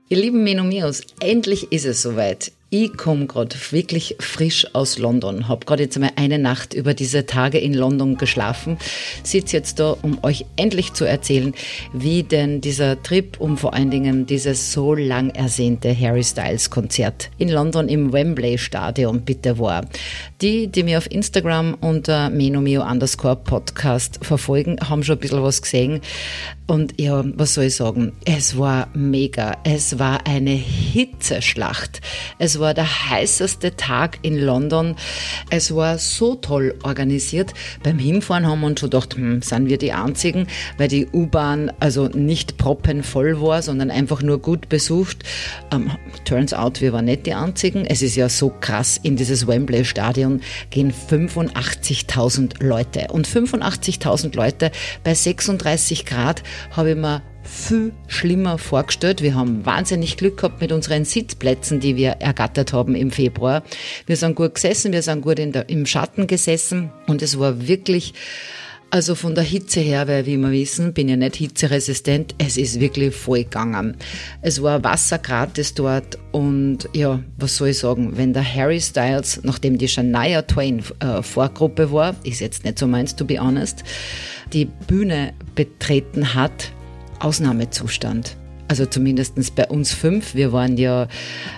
Ihr lieben Menomeos, endlich ist es soweit. Ich komme gerade wirklich frisch aus London, habe gerade jetzt einmal eine Nacht über diese Tage in London geschlafen, sitze jetzt da, um euch endlich zu erzählen, wie denn dieser Trip und vor allen Dingen dieses so lang ersehnte Harry Styles Konzert in London im Wembley Stadion bitte war. Die mir auf Instagram unter menomeo_podcast verfolgen, haben schon ein bisschen was gesehen. Und ja, was soll ich sagen? Es war mega. Es war eine Hitzeschlacht. Es war der heißeste Tag in London. Es war so toll organisiert. Beim Hinfahren haben wir uns schon gedacht, sind wir die Einzigen, weil die U-Bahn also nicht proppenvoll war, sondern einfach nur gut besucht. Turns out, wir waren nicht die Einzigen. Es ist ja so krass, in dieses Wembley-Stadion gehen 85.000 Leute. Und 85.000 Leute bei 36 Grad habe ich mir viel schlimmer vorgestellt. Wir haben wahnsinnig Glück gehabt mit unseren Sitzplätzen, die wir ergattert haben im Februar. Wir sind gut gesessen, wir sind gut im Schatten gesessen und es war wirklich, also von der Hitze her, weil wie wir wissen, bin ja nicht hitzeresistent, es ist wirklich voll gegangen. Es war Wasser gratis dort und ja, was soll ich sagen, wenn der Harry Styles, nachdem die Shania Twain Vorgruppe war, ist jetzt nicht so meins, to be honest, die Bühne betreten hat, Ausnahmezustand. Also zumindest bei uns 5. Wir waren ja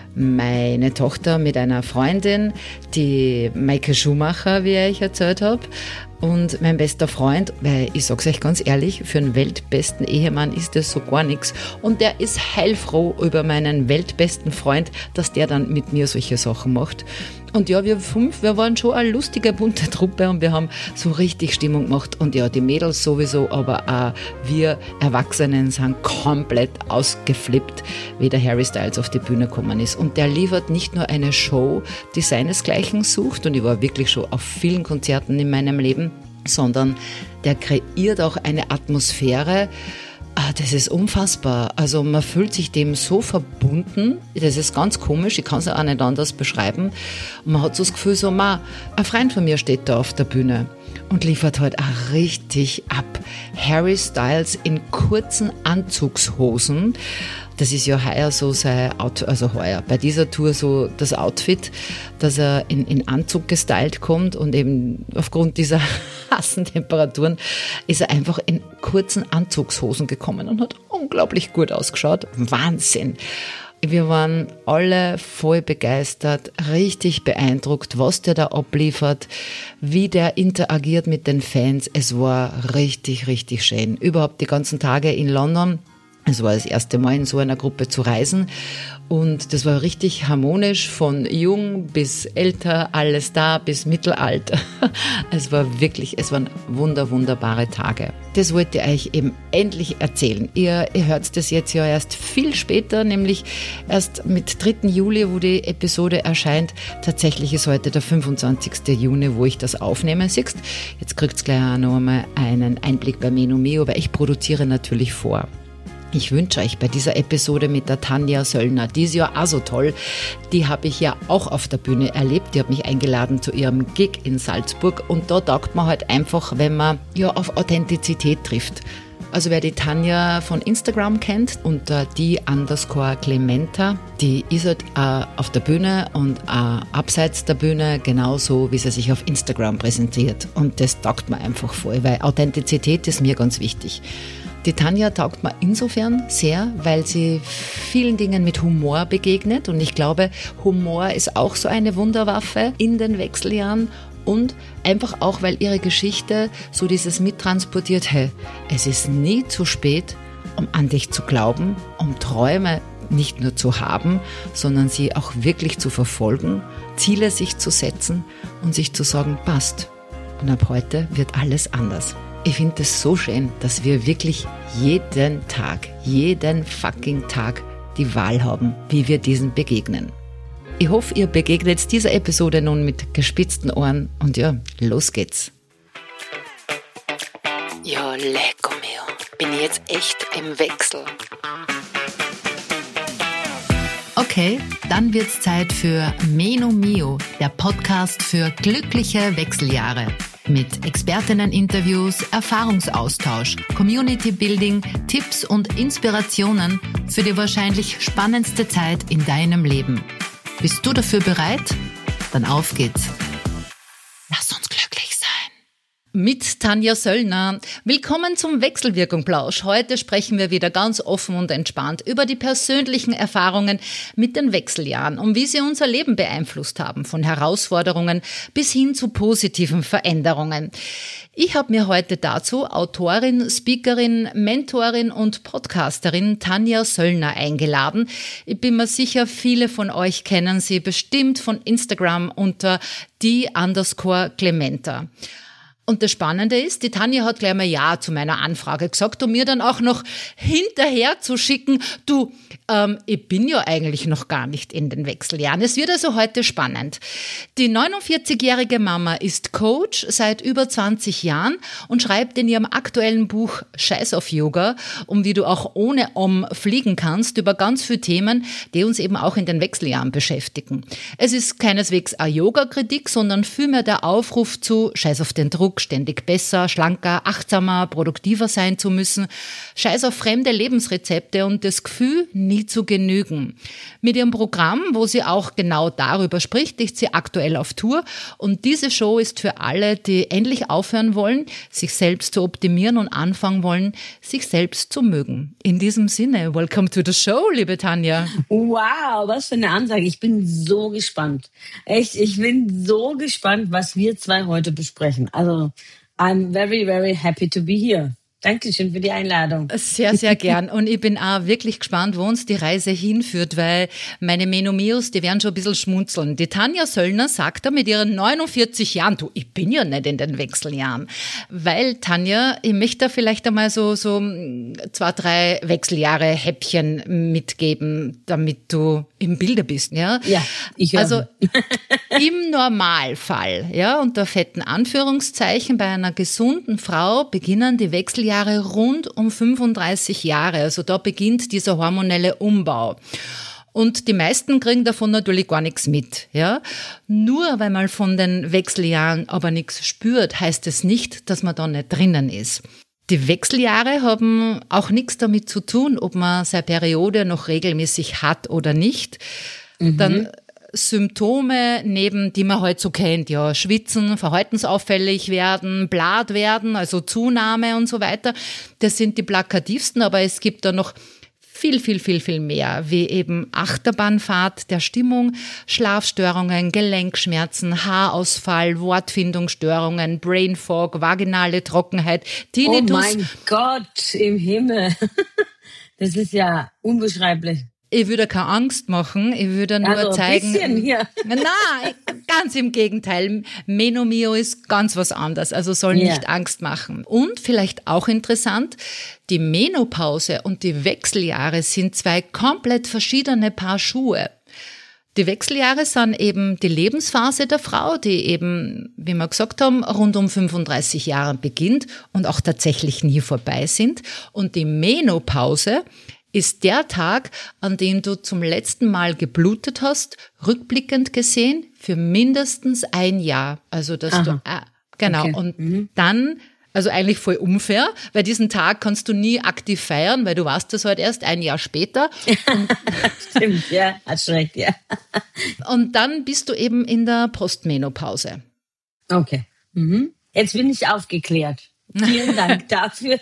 meine Tochter mit einer Freundin, die Maike Schumacher, wie ich erzählt habe, und mein bester Freund, weil ich sag's euch ganz ehrlich, für einen weltbesten Ehemann ist das so gar nichts. Und der ist heilfroh über meinen weltbesten Freund, dass der dann mit mir solche Sachen macht. Und ja, wir 5, wir waren schon eine lustige, bunte Truppe und wir haben so richtig Stimmung gemacht. Und ja, die Mädels sowieso, aber auch wir Erwachsenen sind komplett ausgeflippt, wie der Harry Styles auf die Bühne gekommen ist. Und der liefert nicht nur eine Show, die seinesgleichen sucht, und ich war wirklich schon auf vielen Konzerten in meinem Leben, sondern der kreiert auch eine Atmosphäre. Das ist unfassbar. Also man fühlt sich dem so verbunden. Das ist ganz komisch. Ich kann es auch nicht anders beschreiben. Und man hat so das Gefühl, so, ein Freund von mir steht da auf der Bühne und liefert halt auch richtig ab. Harry Styles in kurzen Anzugshosen. Das ist ja heuer so sein Outfit, also heuer bei dieser Tour so das Outfit, dass er in Anzug gestylt kommt, und eben aufgrund dieser heißen Temperaturen ist er einfach in kurzen Anzugshosen gekommen und hat unglaublich gut ausgeschaut. Wahnsinn! Wir waren alle voll begeistert, richtig beeindruckt, was der da abliefert, wie der interagiert mit den Fans. Es war richtig, richtig schön. Überhaupt die ganzen Tage in London. Es war das erste Mal in so einer Gruppe zu reisen und das war richtig harmonisch, von jung bis älter, alles da, bis mittelalter. Es waren wunderbare Tage. Das wollte ich euch eben endlich erzählen. Ihr hört das jetzt ja erst viel später, nämlich erst mit 3. Juli, wo die Episode erscheint. Tatsächlich ist heute der 25. Juni, wo ich das aufnehme. Siehst, jetzt kriegt ihr gleich auch noch einmal einen Einblick bei Menomeo, weil ich produziere natürlich vor. Ich wünsche euch bei dieser Episode mit der Tanja Söllner, die ist ja auch so toll, die habe ich ja auch auf der Bühne erlebt, die hat mich eingeladen zu ihrem Gig in Salzburg, und da taugt man halt einfach, wenn man ja auf Authentizität trifft. Also wer die Tanja von Instagram kennt, unter _Clementa, die ist halt auf der Bühne und abseits der Bühne genauso, wie sie sich auf Instagram präsentiert. Und das taugt mir einfach voll, weil Authentizität ist mir ganz wichtig. Die Tanja taugt mir insofern sehr, weil sie vielen Dingen mit Humor begegnet, und ich glaube, Humor ist auch so eine Wunderwaffe in den Wechseljahren, und einfach auch, weil ihre Geschichte so dieses mittransportiert, hey, es ist nie zu spät, um an dich zu glauben, um Träume nicht nur zu haben, sondern sie auch wirklich zu verfolgen, Ziele sich zu setzen und sich zu sagen, passt. Und ab heute wird alles anders. Ich finde es so schön, dass wir wirklich jeden fucking Tag die Wahl haben, wie wir diesen begegnen. Ich hoffe, ihr begegnet dieser Episode nun mit gespitzten Ohren, und ja, los geht's. Ja, lecco mio, bin ich jetzt echt im Wechsel. Okay, dann wird's Zeit für Menomeo, der Podcast für glückliche Wechseljahre. Mit Expertinnen-Interviews, Erfahrungsaustausch, Community-Building, Tipps und Inspirationen für die wahrscheinlich spannendste Zeit in deinem Leben. Bist du dafür bereit? Dann auf geht's. Lass uns glücklich sein. Mit Tanja Söllner. Willkommen zum Wechselwirkung-Plausch. Heute sprechen wir wieder ganz offen und entspannt über die persönlichen Erfahrungen mit den Wechseljahren und wie sie unser Leben beeinflusst haben, von Herausforderungen bis hin zu positiven Veränderungen. Ich habe mir heute dazu Autorin, Speakerin, Mentorin und Podcasterin Tanja Söllner eingeladen. Ich bin mir sicher, viele von euch kennen sie bestimmt von Instagram unter _Clementa. Und das Spannende ist, die Tanja hat gleich mal Ja zu meiner Anfrage gesagt, um mir dann auch noch hinterher zu schicken, du, ich bin ja eigentlich noch gar nicht in den Wechseljahren. Es wird also heute spannend. Die 49-jährige Mama ist Coach seit über 20 Jahren und schreibt in ihrem aktuellen Buch Scheiß auf Yoga, um wie du auch ohne fliegen kannst, über ganz viele Themen, die uns eben auch in den Wechseljahren beschäftigen. Es ist keineswegs eine Yoga-Kritik, sondern vielmehr der Aufruf zu Scheiß auf den Druck, ständig besser, schlanker, achtsamer, produktiver sein zu müssen, Scheiß auf fremde Lebensrezepte und das Gefühl, nie zu genügen. Mit ihrem Programm, wo sie auch genau darüber spricht, ist sie aktuell auf Tour und diese Show ist für alle, die endlich aufhören wollen, sich selbst zu optimieren und anfangen wollen, sich selbst zu mögen. In diesem Sinne, welcome to the show, liebe Tanja. Wow, was für eine Ansage. Ich bin so gespannt. Echt, ich bin so gespannt, was wir zwei heute besprechen. Also, I'm very, very happy to be here. Dankeschön für die Einladung. Sehr, sehr gern. Und ich bin auch wirklich gespannt, wo uns die Reise hinführt, weil meine Menomios, die werden schon ein bisschen schmunzeln. Die Tanja Söllner sagt da mit ihren 49 Jahren, du, ich bin ja nicht in den Wechseljahren. Weil, Tanja, ich möchte da vielleicht einmal so 2, 3 Wechseljahre Häppchen mitgeben, damit du im Bilde bist, ja? Ja, ich höre. Also, im Normalfall, ja, unter fetten Anführungszeichen, bei einer gesunden Frau beginnen die Wechseljahre rund um 35 Jahre. Also da beginnt dieser hormonelle Umbau. Und die meisten kriegen davon natürlich gar nichts mit, ja. Nur weil man von den Wechseljahren aber nichts spürt, heißt es nicht, dass man da nicht drinnen ist. Die Wechseljahre haben auch nichts damit zu tun, ob man seine Periode noch regelmäßig hat oder nicht. Dann Symptome neben, die man halt so kennt, ja, schwitzen, verhaltensauffällig werden, blatt werden, also Zunahme und so weiter. Das sind die plakativsten, aber es gibt da noch viel mehr, wie eben Achterbahnfahrt der Stimmung, Schlafstörungen, Gelenkschmerzen, Haarausfall, Wortfindungsstörungen, Brain Fog, vaginale Trockenheit, Tinnitus. Oh mein Gott im Himmel. Das ist ja unbeschreiblich. Ich würde keine Angst machen, ich würde nur also zeigen. Ein bisschen, ja. Nein, ganz im Gegenteil. Menomio ist ganz was anderes, also soll nicht Angst machen. Und vielleicht auch interessant, die Menopause und die Wechseljahre sind 2 komplett verschiedene Paar Schuhe. Die Wechseljahre sind eben die Lebensphase der Frau, die eben, wie wir gesagt haben, rund um 35 Jahren beginnt und auch tatsächlich nie vorbei sind. Und die Menopause ist der Tag, an dem du zum letzten Mal geblutet hast, rückblickend gesehen, für mindestens 1 Jahr. Also, dass du, genau. Okay. Und dann, also eigentlich voll unfair, weil diesen Tag kannst du nie aktiv feiern, weil du warst das halt erst 1 Jahr später. Stimmt, ja, hast recht, ja. Und dann bist du eben in der Postmenopause. Okay. Jetzt bin ich aufgeklärt. Vielen Dank dafür.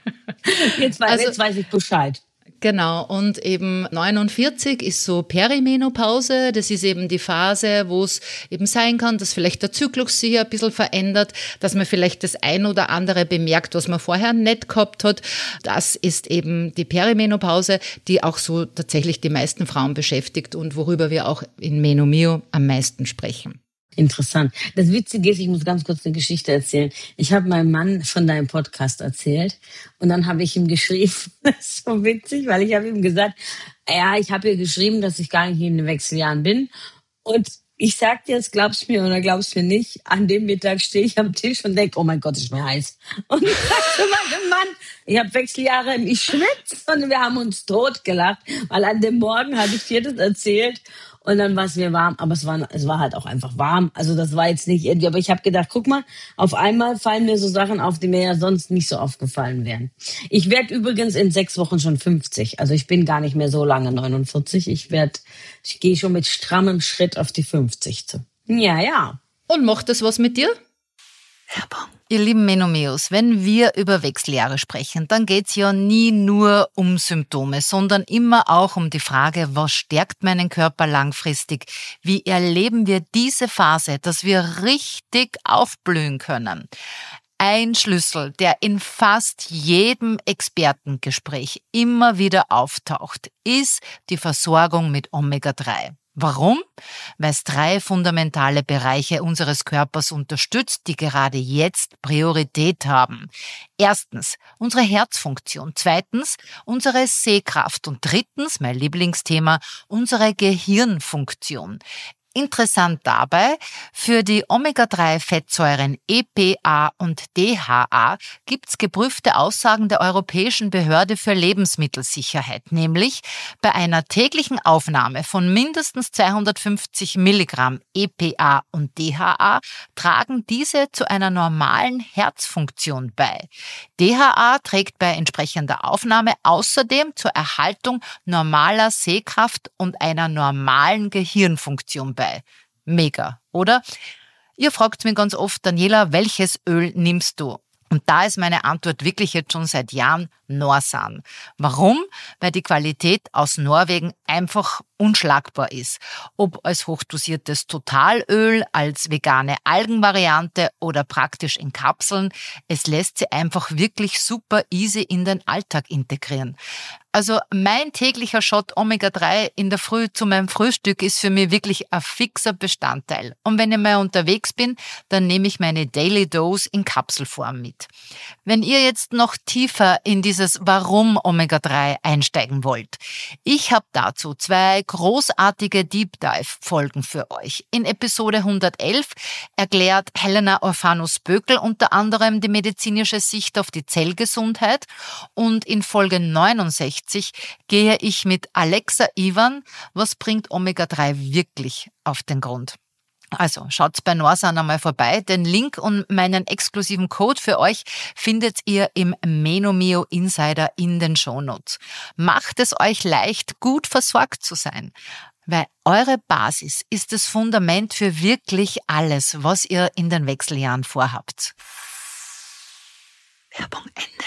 Jetzt weiß ich Bescheid. Genau, und eben 49 ist so Perimenopause, das ist eben die Phase, wo es eben sein kann, dass vielleicht der Zyklus sich ein bisschen verändert, dass man vielleicht das ein oder andere bemerkt, was man vorher nicht gehabt hat. Das ist eben die Perimenopause, die auch so tatsächlich die meisten Frauen beschäftigt und worüber wir auch in Menomio am meisten sprechen. Interessant. Das Witzige ist, ich muss ganz kurz eine Geschichte erzählen. Ich habe meinem Mann von deinem Podcast erzählt und dann habe ich ihm geschrieben, das ist so witzig, weil ich habe ihm gesagt, ja, ich habe ihr geschrieben, dass ich gar nicht in den Wechseljahren bin und ich sag dir, glaubst mir oder glaubst mir nicht, an dem Mittag stehe ich am Tisch und denke, oh mein Gott, ist mir heiß. Und ich sag zu meinem Mann, ich habe Wechseljahre, ich schwitze und wir haben uns totgelacht, weil an dem Morgen hatte ich dir das erzählt. und dann war es mir warm, aber es war halt auch einfach warm. Also das war jetzt nicht irgendwie, aber ich habe gedacht, guck mal, auf einmal fallen mir so Sachen auf, die mir ja sonst nicht so aufgefallen wären. Ich werde übrigens in 6 Wochen schon 50. Also ich bin gar nicht mehr so lange 49. Ich gehe schon mit strammem Schritt auf die 50 zu. Ja, ja. Und macht das was mit dir? Werbung. Ihr lieben Menomeos, wenn wir über Wechseljahre sprechen, dann geht's ja nie nur um Symptome, sondern immer auch um die Frage, was stärkt meinen Körper langfristig? Wie erleben wir diese Phase, dass wir richtig aufblühen können? Ein Schlüssel, der in fast jedem Expertengespräch immer wieder auftaucht, ist die Versorgung mit Omega-3. Warum? Weil es 3 fundamentale Bereiche unseres Körpers unterstützt, die gerade jetzt Priorität haben. Erstens, unsere Herzfunktion. Zweitens, unsere Sehkraft. Und drittens, mein Lieblingsthema, unsere Gehirnfunktion. Interessant dabei, für die Omega-3-Fettsäuren EPA und DHA gibt's geprüfte Aussagen der Europäischen Behörde für Lebensmittelsicherheit, nämlich bei einer täglichen Aufnahme von mindestens 250 Milligramm EPA und DHA tragen diese zu einer normalen Herzfunktion bei. DHA trägt bei entsprechender Aufnahme außerdem zur Erhaltung normaler Sehkraft und einer normalen Gehirnfunktion bei. Mega, oder? Ihr fragt mich ganz oft, Daniela, welches Öl nimmst du? Und da ist meine Antwort wirklich jetzt schon seit Jahren Norsan. Warum? Weil die Qualität aus Norwegen einfach unschlagbar ist. Ob als hochdosiertes Totalöl, als vegane Algenvariante oder praktisch in Kapseln, es lässt sie einfach wirklich super easy in den Alltag integrieren. Also mein täglicher Shot Omega-3 in der Früh zu meinem Frühstück ist für mich wirklich ein fixer Bestandteil. Und wenn ich mal unterwegs bin, dann nehme ich meine Daily Dose in Kapselform mit. Wenn ihr jetzt noch tiefer in dieses Warum Omega-3 einsteigen wollt, ich habe dazu 2 großartige Deep Dive-Folgen für euch. In Episode 111 erklärt Helena Orphanus-Bökel unter anderem die medizinische Sicht auf die Zellgesundheit und in Folge 69 gehe ich mit Alexa Ivan, was bringt Omega-3 wirklich auf den Grund. Also schaut bei Norsan einmal vorbei. Den Link und meinen exklusiven Code für euch findet ihr im Menomio Insider in den Shownotes. Macht es euch leicht, gut versorgt zu sein, weil eure Basis ist das Fundament für wirklich alles, was ihr in den Wechseljahren vorhabt. Werbung Ende.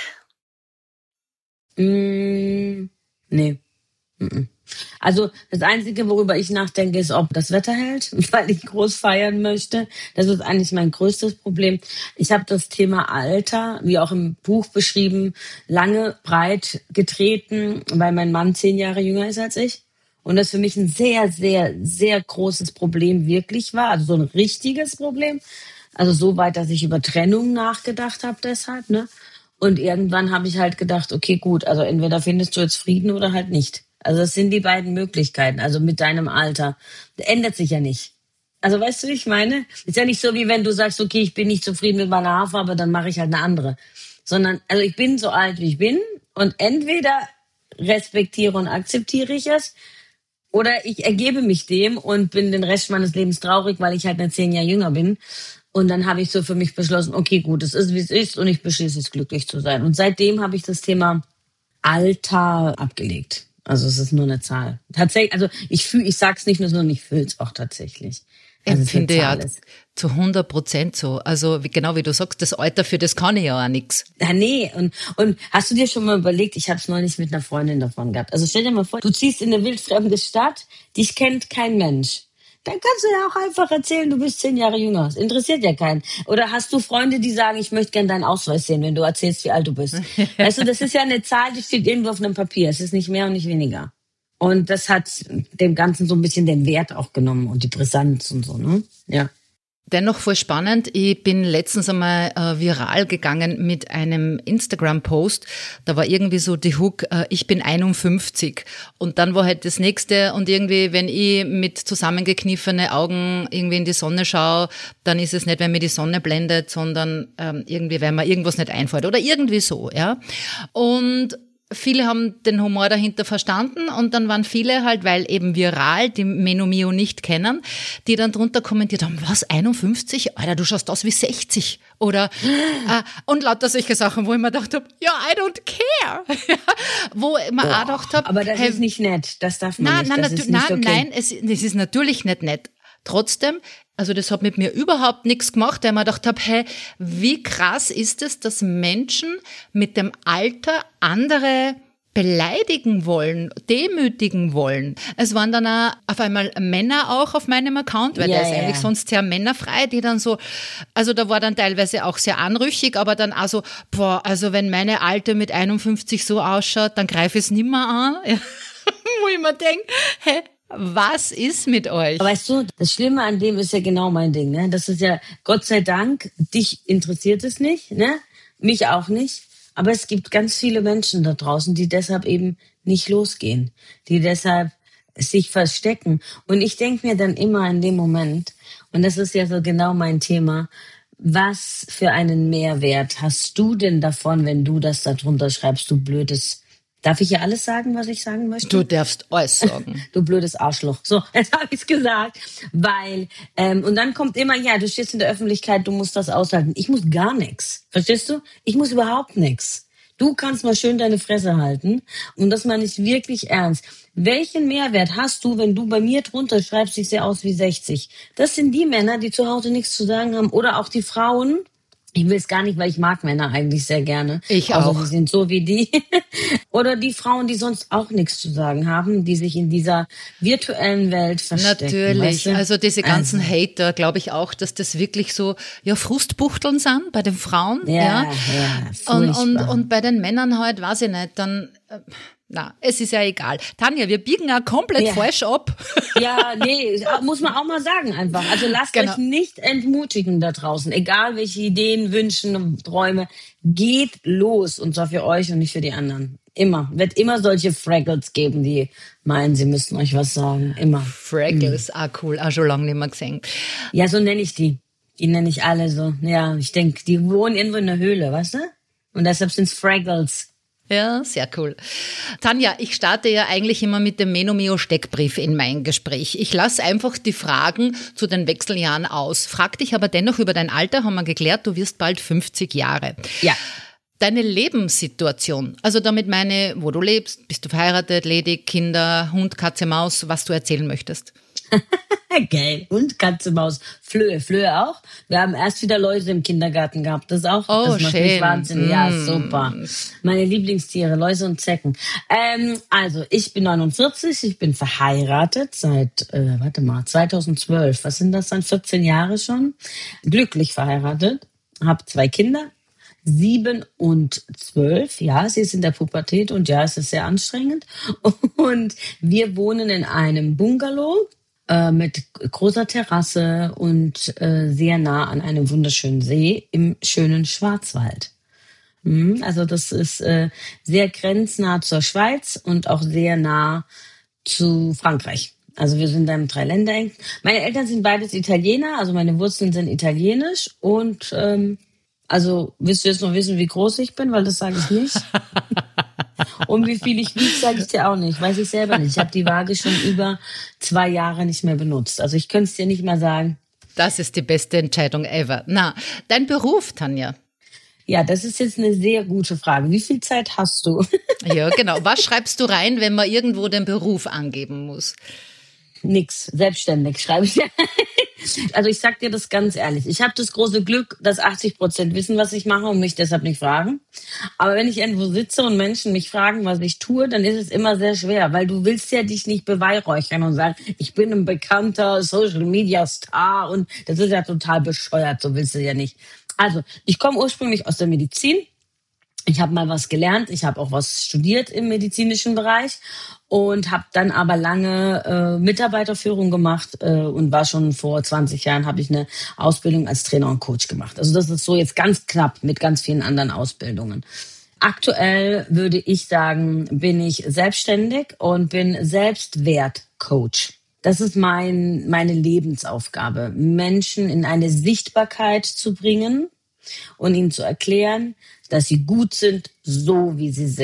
Nee. Also das Einzige, worüber ich nachdenke, ist, ob das Wetter hält, weil ich groß feiern möchte. Das ist eigentlich mein größtes Problem. Ich habe das Thema Alter, wie auch im Buch beschrieben, lange breit getreten, weil mein Mann 10 Jahre jünger ist als ich. Und das für mich ein sehr, sehr, sehr großes Problem wirklich war. Also so ein richtiges Problem. Also so weit, dass ich über Trennung nachgedacht habe deshalb, ne? Und irgendwann habe ich halt gedacht, okay, gut, also entweder findest du jetzt Frieden oder halt nicht. Also das sind die beiden Möglichkeiten, also mit deinem Alter. Das ändert sich ja nicht. Also weißt du, wie ich meine? Ist ja nicht so, wie wenn du sagst, okay, ich bin nicht zufrieden mit meiner Haarfarbe, dann mache ich halt eine andere. Sondern, also ich bin so alt, wie ich bin und entweder respektiere und akzeptiere ich es oder ich ergebe mich dem und bin den Rest meines Lebens traurig, weil ich halt nicht 10 Jahre jünger bin. Und dann habe ich so für mich beschlossen, okay, gut, es ist, wie es ist und ich beschließe es, glücklich zu sein. Und seitdem habe ich das Thema Alter abgelegt. Also es ist nur eine Zahl. Tatsächlich, also ich sag's nicht nur so, ich fühle es auch tatsächlich. Also ich finde ja zu 100% so. Also genau wie du sagst, das Alter, für das kann ich ja auch nichts. Ja, nee. Und hast du dir schon mal überlegt, ich habe es neulich mit einer Freundin davon gehabt. Also stell dir mal vor, du ziehst in eine wildfremde Stadt, dich kennt kein Mensch. Dann kannst du ja auch einfach erzählen, du bist 10 Jahre jünger. Das interessiert ja keinen. Oder hast du Freunde, die sagen, ich möchte gerne deinen Ausweis sehen, wenn du erzählst, wie alt du bist. Weißt du, das ist ja eine Zahl, die steht irgendwo auf einem Papier. Es ist nicht mehr und nicht weniger. Und das hat dem Ganzen so ein bisschen den Wert auch genommen und die Brisanz und so, ne? Ja. Dennoch voll spannend. Ich bin letztens einmal viral gegangen mit einem Instagram-Post. Da war irgendwie so die Hook, ich bin 51. Und dann war halt das nächste und irgendwie, wenn ich mit zusammengekniffene Augen irgendwie in die Sonne schaue, dann ist es nicht, wenn mir die Sonne blendet, sondern irgendwie, weil mir irgendwas nicht einfällt oder irgendwie so, ja. Und viele haben den Humor dahinter verstanden und dann waren viele halt, weil eben viral die Menomio nicht kennen, die dann drunter kommentiert haben, was, 51? Alter, du schaust aus wie 60. Oder und lauter solche Sachen, wo ich mir gedacht habe, ja, I don't care. Wo ich mir auch gedacht habe, aber das ist nicht nett, das darf man nicht, das ist nicht okay. Nein, es ist natürlich nicht nett. Trotzdem, also das hat mit mir überhaupt nichts gemacht, weil ich mir gedacht habe, hey, wie krass ist es, dass Menschen mit dem Alter andere beleidigen wollen, demütigen wollen. Es waren dann auch auf einmal Männer auch auf meinem Account, weil der ist eigentlich sonst sehr männerfrei, die dann so, also da war dann teilweise auch sehr anrüchig, aber dann auch so, boah, also wenn meine Alte mit 51 so ausschaut, dann greife ich es nimmer an. Wo ich mir denke, hä? Was ist mit euch? Weißt du, das Schlimme an dem ist ja genau mein Ding, ne? Das ist ja, Gott sei Dank, dich interessiert es nicht, ne? Mich auch nicht. Aber es gibt ganz viele Menschen da draußen, die deshalb eben nicht losgehen, die deshalb sich verstecken. Und ich denke mir dann immer in dem Moment, und das ist ja so genau mein Thema, was für einen Mehrwert hast du denn davon, wenn du das da drunter schreibst, du blödes... Darf ich ja alles sagen, was ich sagen möchte? Du darfst alles sagen. Du blödes Arschloch. So, jetzt habe ich's gesagt. Weil, und dann kommt immer, ja, du stehst in der Öffentlichkeit, du musst das aushalten. Ich muss gar nichts. Verstehst du? Ich muss überhaupt nichts. Du kannst mal schön deine Fresse halten. Und das meine ich wirklich ernst. Welchen Mehrwert hast du, wenn du bei mir drunter schreibst, ich sehe aus wie 60? Das sind die Männer, die zu Hause nichts zu sagen haben. Oder auch die Frauen. Ich will es gar nicht, weil ich mag Männer eigentlich sehr gerne. Ich auch. Also die sind so wie die. Oder die Frauen, die sonst auch nichts zu sagen haben, die sich in dieser virtuellen Welt verstecken. Natürlich. Weißt du? Also diese ganzen Hater, glaube ich auch, dass das wirklich so, ja, Frustbuchteln sind bei den Frauen. Ja. Und bei den Männern halt, weiß ich nicht, dann... Na, es ist ja egal. Tanja, wir biegen ja komplett falsch ab. Ja, nee, muss man auch mal sagen einfach. Also lasst euch nicht entmutigen da draußen. Egal welche Ideen, Wünschen, Träume. Geht los und zwar für euch und nicht für die anderen. Immer. Wird immer solche Fraggles geben, die meinen, sie müssten euch was sagen. Immer. Fraggles, cool. Auch schon lange nicht mehr gesehen. Ja, so nenne ich die. Die nenne ich alle so. Ja, ich denke, die wohnen irgendwo in der Höhle, weißt du? Und deshalb sind's Fraggles. Ja, sehr cool. Tanja, ich starte ja eigentlich immer mit dem Menomio-Steckbrief in mein Gespräch. Ich lasse einfach die Fragen zu den Wechseljahren aus. Frag dich aber dennoch über dein Alter, haben wir geklärt, du wirst bald 50 Jahre. Ja. Deine Lebenssituation, also damit meine, wo du lebst, bist du verheiratet, ledig, Kinder, Hund, Katze, Maus, was du erzählen möchtest. Geil. Und Katze, Maus, Flöhe auch. Wir haben erst wieder Läuse im Kindergarten gehabt. Das auch. Oh, das macht schön. mich wahnsinnig. Ja, super. Meine Lieblingstiere, Läuse und Zecken. Also, ich bin 49, ich bin verheiratet seit, 2012. Was sind das dann? 14 Jahre schon. Glücklich verheiratet. Habe 2 Kinder. 7 und 12, ja, sie ist in der Pubertät und ja, es ist sehr anstrengend. Und wir wohnen in einem Bungalow mit großer Terrasse und sehr nah an einem wunderschönen See im schönen Schwarzwald. Also das ist sehr grenznah zur Schweiz und auch sehr nah zu Frankreich. Also wir sind da im Dreiländereck. Meine Eltern sind beides Italiener, also meine Wurzeln sind italienisch und also, willst du jetzt noch wissen, wie groß ich bin? Weil das sage ich nicht. Und wie viel ich wiege, sage ich dir auch nicht. Weiß ich selber nicht. Ich habe die Waage schon über 2 Jahre nicht mehr benutzt. Also ich könnte es dir nicht mal sagen. Das ist die beste Entscheidung ever. Na, dein Beruf, Tanja? Ja, das ist jetzt eine sehr gute Frage. Wie viel Zeit hast du? Ja, genau. Was schreibst du rein, wenn man irgendwo den Beruf angeben muss? Nix. Selbstständig schreibe ich. Also ich sag dir das ganz ehrlich. Ich habe das große Glück, dass 80% wissen, was ich mache und mich deshalb nicht fragen. Aber wenn ich irgendwo sitze und Menschen mich fragen, was ich tue, dann ist es immer sehr schwer, weil du willst ja dich nicht beweihräuchern und sagen, ich bin ein bekannter Social-Media-Star und das ist ja total bescheuert, so willst du ja nicht. Also, ich komme ursprünglich aus der Medizin. Ich habe mal was gelernt, ich habe auch was studiert im medizinischen Bereich und habe dann aber lange Mitarbeiterführung gemacht und war schon vor 20 Jahren, habe ich eine Ausbildung als Trainer und Coach gemacht. Also das ist so jetzt ganz knapp mit ganz vielen anderen Ausbildungen. Aktuell würde ich sagen, bin ich selbstständig und bin Selbstwertcoach. Das ist meine Lebensaufgabe, Menschen in eine Sichtbarkeit zu bringen und ihnen zu erklären, dass sie gut sind, so wie sie sind.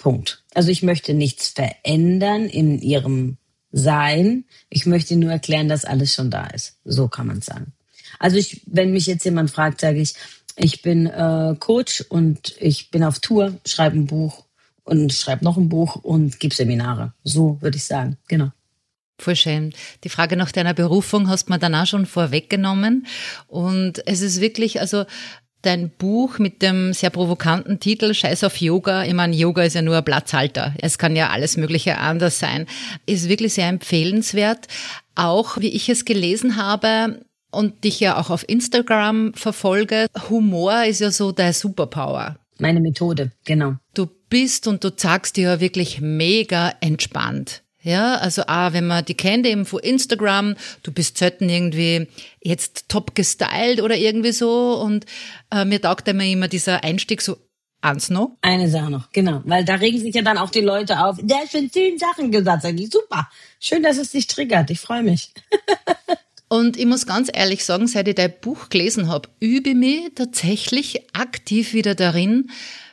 Punkt. Also ich möchte nichts verändern in ihrem Sein. Ich möchte nur erklären, dass alles schon da ist. So kann man es sagen. Also wenn mich jetzt jemand fragt, sage ich bin Coach und ich bin auf Tour, schreibe ein Buch und schreibe noch ein Buch und gebe Seminare. So würde ich sagen, genau. Voll schön. Die Frage nach deiner Berufung hast du mir dann auch schon vorweggenommen. Und es ist wirklich, also dein Buch mit dem sehr provokanten Titel Scheiß auf Yoga, ich meine, Yoga ist ja nur ein Platzhalter. Es kann ja alles Mögliche anders sein. Ist wirklich sehr empfehlenswert. Auch, wie ich es gelesen habe und dich ja auch auf Instagram verfolge, Humor ist ja so deine Superpower. Meine Methode, genau. Du bist und du zeigst dir ja wirklich mega entspannt. Ja, also wenn man die kennt eben von Instagram, du bist selten irgendwie jetzt top gestylt oder irgendwie so und mir taugt immer dieser Einstieg so, eins noch? Eine Sache noch, genau, weil da regen sich ja dann auch die Leute auf, der hat schon 10 Sachen gesagt, sag ich, super, schön, dass es dich triggert, ich freue mich. Und ich muss ganz ehrlich sagen, seit ich dein Buch gelesen habe, übe ich mich tatsächlich aktiv wieder darin,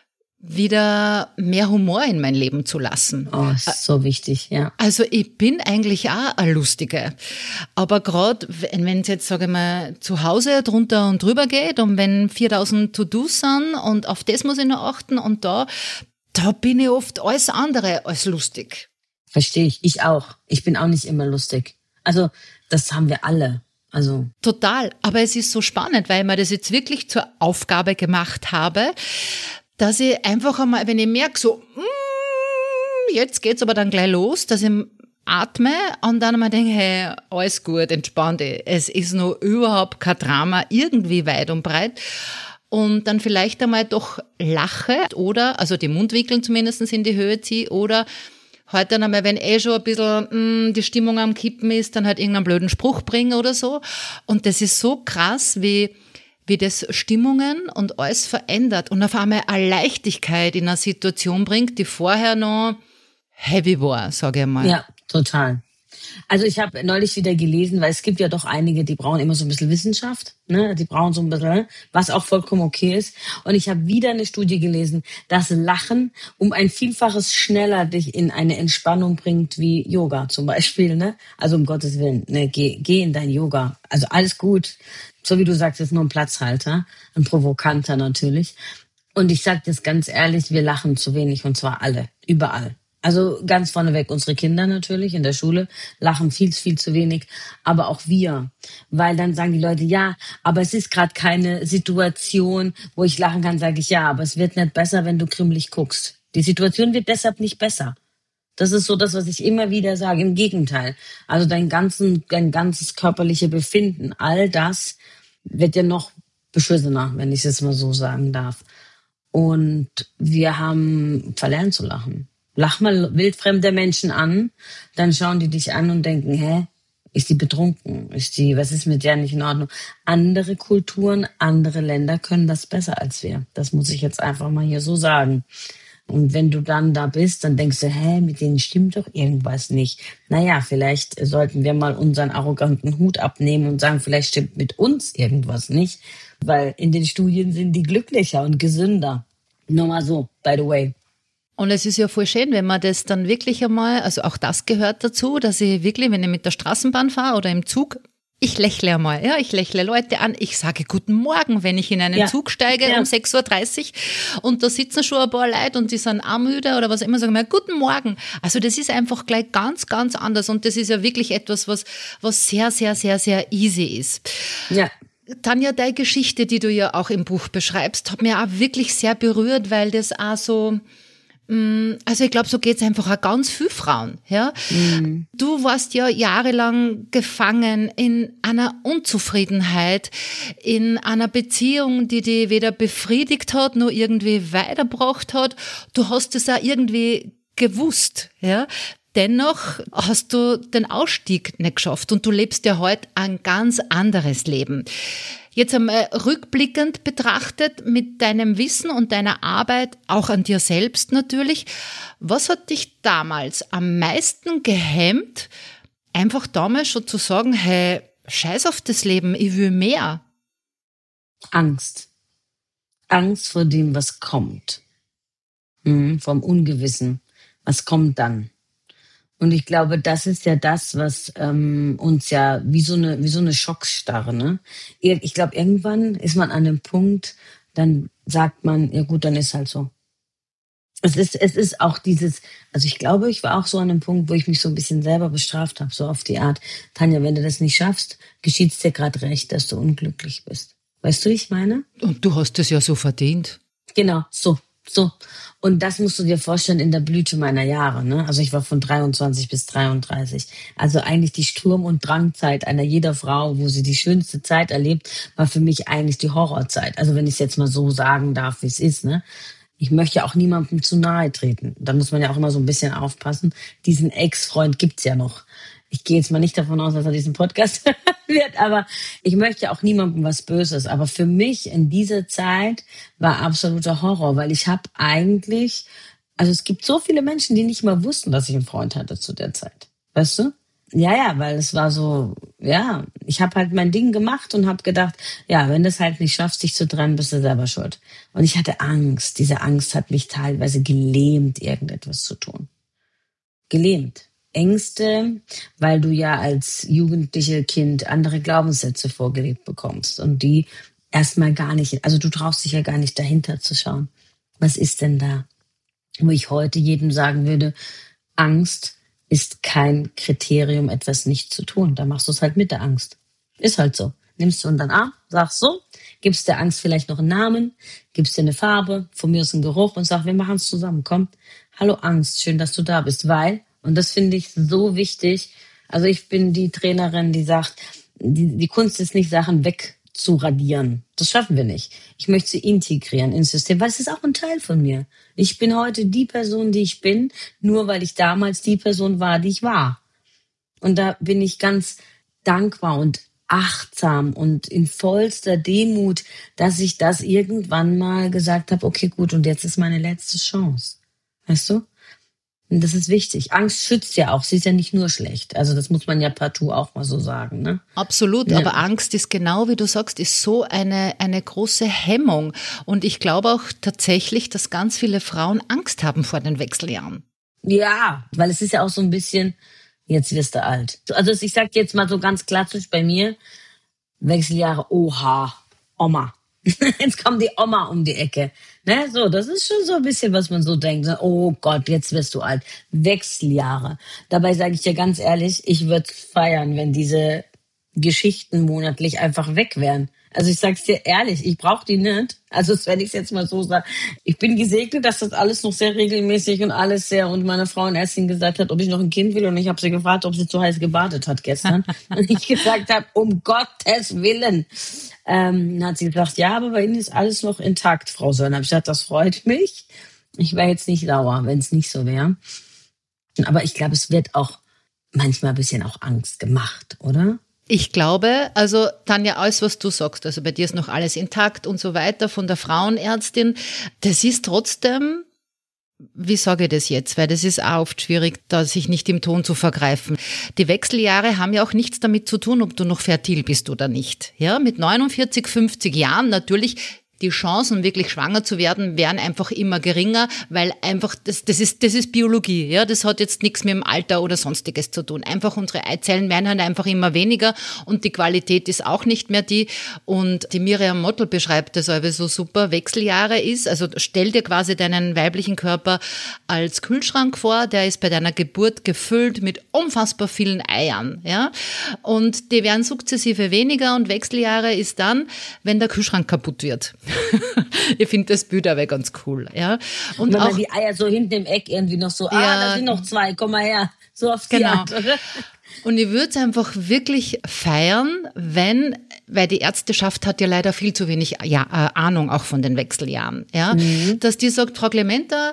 wieder mehr Humor in mein Leben zu lassen. Oh, ist so wichtig, ja. Also ich bin eigentlich auch eine Lustige. Aber gerade, wenn es jetzt, sage ich mal, zu Hause drunter und drüber geht und wenn 4000 To-Dos sind und auf das muss ich noch achten und da bin ich oft alles andere als lustig. Verstehe ich. Ich auch. Ich bin auch nicht immer lustig. Also das haben wir alle. Also total. Aber es ist so spannend, weil ich mir das jetzt wirklich zur Aufgabe gemacht habe, dass ich einfach einmal, wenn ich merke, so, jetzt geht's aber dann gleich los, dass ich atme und dann einmal denke, hey, alles gut, entspann dich. Es ist noch überhaupt kein Drama, irgendwie weit und breit. Und dann vielleicht einmal doch lache oder, also die Mundwinkeln zumindest in die Höhe ziehe oder halt dann einmal, wenn schon ein bisschen die Stimmung am Kippen ist, dann halt irgendeinen blöden Spruch bringen oder so. Und das ist so krass, wie das Stimmungen und alles verändert und auf einmal eine Leichtigkeit in eine Situation bringt, die vorher noch heavy war, sage ich mal. Ja, total. Also ich habe neulich wieder gelesen, weil es gibt ja doch einige, die brauchen immer so ein bisschen Wissenschaft, ne? Die brauchen so ein bisschen, was auch vollkommen okay ist. Und ich habe wieder eine Studie gelesen, dass Lachen um ein Vielfaches schneller dich in eine Entspannung bringt wie Yoga zum Beispiel, ne? Also um Gottes Willen, ne? Geh in dein Yoga. Also alles gut. So wie du sagst, ist nur ein Platzhalter, ein Provokanter natürlich. Und ich sage das ganz ehrlich, wir lachen zu wenig und zwar alle, überall. Also ganz vorneweg unsere Kinder natürlich in der Schule lachen viel, viel zu wenig, aber auch wir. Weil dann sagen die Leute, ja, aber es ist gerade keine Situation, wo ich lachen kann, sage ich, ja, aber es wird nicht besser, wenn du grimmelig guckst. Die Situation wird deshalb nicht besser. Das ist so das, was ich immer wieder sage. Im Gegenteil. Also dein ganzes körperliche Befinden, all das wird ja noch beschissener, wenn ich es jetzt mal so sagen darf. Und wir haben verlernt zu lachen. Lach mal wildfremde Menschen an, dann schauen die dich an und denken, hä, ist die betrunken? Was ist mit der nicht in Ordnung? Andere Kulturen, andere Länder können das besser als wir. Das muss ich jetzt einfach mal hier so sagen. Und wenn du dann da bist, dann denkst du, hä, mit denen stimmt doch irgendwas nicht. Naja, vielleicht sollten wir mal unseren arroganten Hut abnehmen und sagen, vielleicht stimmt mit uns irgendwas nicht. Weil in den Studien sind die glücklicher und gesünder. Nur mal so, by the way. Und es ist ja voll schön, wenn man das dann wirklich einmal, also auch das gehört dazu, dass ich wirklich, wenn ich mit der Straßenbahn fahre oder im Zug, ich lächle einmal, ja, ich lächle Leute an, ich sage Guten Morgen, wenn ich in einen Zug steige um 6:30 Uhr und da sitzen schon ein paar Leute und die sind auch müde oder was immer, sagen wir Guten Morgen. Also das ist einfach gleich ganz, ganz anders und das ist ja wirklich etwas, was sehr, sehr, sehr, sehr easy ist. Ja. Tanja, deine Geschichte, die du ja auch im Buch beschreibst, hat mich auch wirklich sehr berührt, weil das auch so, also ich glaube, so geht's einfach auch ganz viel Frauen. Ja? Mhm. Du warst ja jahrelang gefangen in einer Unzufriedenheit, in einer Beziehung, die dich weder befriedigt hat, noch irgendwie weitergebracht hat. Du hast es auch irgendwie gewusst. Ja? Dennoch hast du den Ausstieg nicht geschafft und du lebst ja heute ein ganz anderes Leben. Jetzt einmal rückblickend betrachtet mit deinem Wissen und deiner Arbeit, auch an dir selbst natürlich, was hat dich damals am meisten gehemmt, einfach damals schon zu sagen, hey, scheiß auf das Leben, ich will mehr? Angst. Angst vor dem, was kommt. Vom Ungewissen. Was kommt dann? Und ich glaube, das ist ja das, was uns ja wie so eine Schocksstarre, ne? Ich glaube, irgendwann ist man an einem Punkt, dann sagt man, ja gut, dann ist halt so. Es ist auch dieses, also ich glaube, ich war auch so an einem Punkt, wo ich mich so ein bisschen selber bestraft habe, so auf die Art, Tanja, wenn du das nicht schaffst, geschieht's dir gerade recht, dass du unglücklich bist. Weißt du, wie ich meine? Und du hast es ja so verdient. Genau, so. Und das musst du dir vorstellen in der Blüte meiner Jahre, ne? Also ich war von 23 bis 33. Also eigentlich die Sturm- und Drangzeit einer jeder Frau, wo sie die schönste Zeit erlebt, war für mich eigentlich die Horrorzeit. Also wenn ich es jetzt mal so sagen darf, wie es ist, ne? Ich möchte ja auch niemandem zu nahe treten. Da muss man ja auch immer so ein bisschen aufpassen. Diesen Ex-Freund gibt's ja noch. Ich gehe jetzt mal nicht davon aus, dass er diesen Podcast wird, aber ich möchte auch niemandem was Böses. Aber für mich in dieser Zeit war absoluter Horror, weil ich habe eigentlich, also es gibt so viele Menschen, die nicht mal wussten, dass ich einen Freund hatte zu der Zeit. Weißt du? Ja, weil es war so, ja, ich habe halt mein Ding gemacht und habe gedacht, ja, wenn du es halt nicht schaffst, dich zu trennen, bist du selber schuld. Und ich hatte Angst. Diese Angst hat mich teilweise gelähmt, irgendetwas zu tun. Gelähmt. Ängste, weil du ja als jugendliche Kind andere Glaubenssätze vorgelebt bekommst und die erstmal gar nicht, also du traust dich ja gar nicht dahinter zu schauen. Was ist denn da? Wo ich heute jedem sagen würde, Angst ist kein Kriterium, etwas nicht zu tun. Da machst du es halt mit der Angst. Ist halt so. Nimmst du unter den Arm, sagst so, gibst der Angst vielleicht noch einen Namen, gibst dir eine Farbe, von mir aus einen Geruch und sag, wir machen es zusammen. Komm, hallo Angst, schön, dass du da bist. Weil, und das finde ich so wichtig, also ich bin die Trainerin, die sagt, die Kunst ist nicht, Sachen wegzuradieren. Das schaffen wir nicht. Ich möchte sie integrieren ins System, weil es ist auch ein Teil von mir. Ich bin heute die Person, die ich bin, nur weil ich damals die Person war, die ich war. Und da bin ich ganz dankbar und achtsam und in vollster Demut, dass ich das irgendwann mal gesagt habe, okay, gut, und jetzt ist meine letzte Chance. Weißt du? Und das ist wichtig. Angst schützt ja auch. Sie ist ja nicht nur schlecht. Also das muss man ja partout auch mal so sagen, ne? Absolut, Ja. aber Angst ist genau, wie du sagst, ist so eine große Hemmung. Und ich glaube auch tatsächlich, dass ganz viele Frauen Angst haben vor den Wechseljahren. Ja, weil es ist ja auch so ein bisschen, jetzt wirst du alt. Also ich sag jetzt mal so ganz klassisch bei mir, Wechseljahre, oha, Oma. Jetzt kommt die Oma um die Ecke. Ne, so, das ist schon so ein bisschen, was man so denkt. So, oh Gott, jetzt wirst du alt. Wechseljahre. Dabei sage ich dir ganz ehrlich, ich würde feiern, wenn diese Geschichten monatlich einfach weg wären. Also ich sag's dir ehrlich, ich brauche die nicht. Also wenn ich es jetzt mal so sage, ich bin gesegnet, dass das alles noch sehr regelmäßig und alles sehr, und meine Frau Ärztin gesagt hat, ob ich noch ein Kind will, und ich habe sie gefragt, ob sie zu heiß gebadet hat gestern. Und ich gesagt habe, um Gottes Willen. Dann hat sie gesagt, ja, aber bei Ihnen ist alles noch intakt, Frau Söllner. Hab ich gesagt, das freut mich. Ich wäre jetzt nicht sauer, wenn es nicht so wäre. Aber ich glaube, es wird auch manchmal ein bisschen auch Angst gemacht, oder? Ich glaube, also Tanja, alles, was du sagst, also bei dir ist noch alles intakt und so weiter von der Frauenärztin, das ist trotzdem, wie sage ich das jetzt, weil das ist auch oft schwierig, da sich nicht im Ton zu vergreifen. Die Wechseljahre haben ja auch nichts damit zu tun, ob du noch fertil bist oder nicht. Ja, mit 49, 50 Jahren natürlich. Die Chancen, wirklich schwanger zu werden, wären einfach immer geringer, weil einfach, das ist Biologie, ja. Das hat jetzt nichts mit dem Alter oder Sonstiges zu tun. Einfach unsere Eizellen werden halt einfach immer weniger und die Qualität ist auch nicht mehr die. Und die Miriam Mottl beschreibt das aber so super. Wechseljahre ist, also stell dir quasi deinen weiblichen Körper als Kühlschrank vor, der ist bei deiner Geburt gefüllt mit unfassbar vielen Eiern, ja. Und die werden sukzessive weniger und Wechseljahre ist dann, wenn der Kühlschrank kaputt wird. Ich finde das Bild aber ganz cool, ja. Und wenn auch man die Eier so hinten im Eck irgendwie noch so, ja, da sind noch zwei, komm mal her. So auf die genau. Art, oder? Und ich würde es einfach wirklich feiern, weil die Ärzteschaft hat ja leider viel zu wenig Ahnung auch von den Wechseljahren, ja, dass die sagt, Frau Clementa,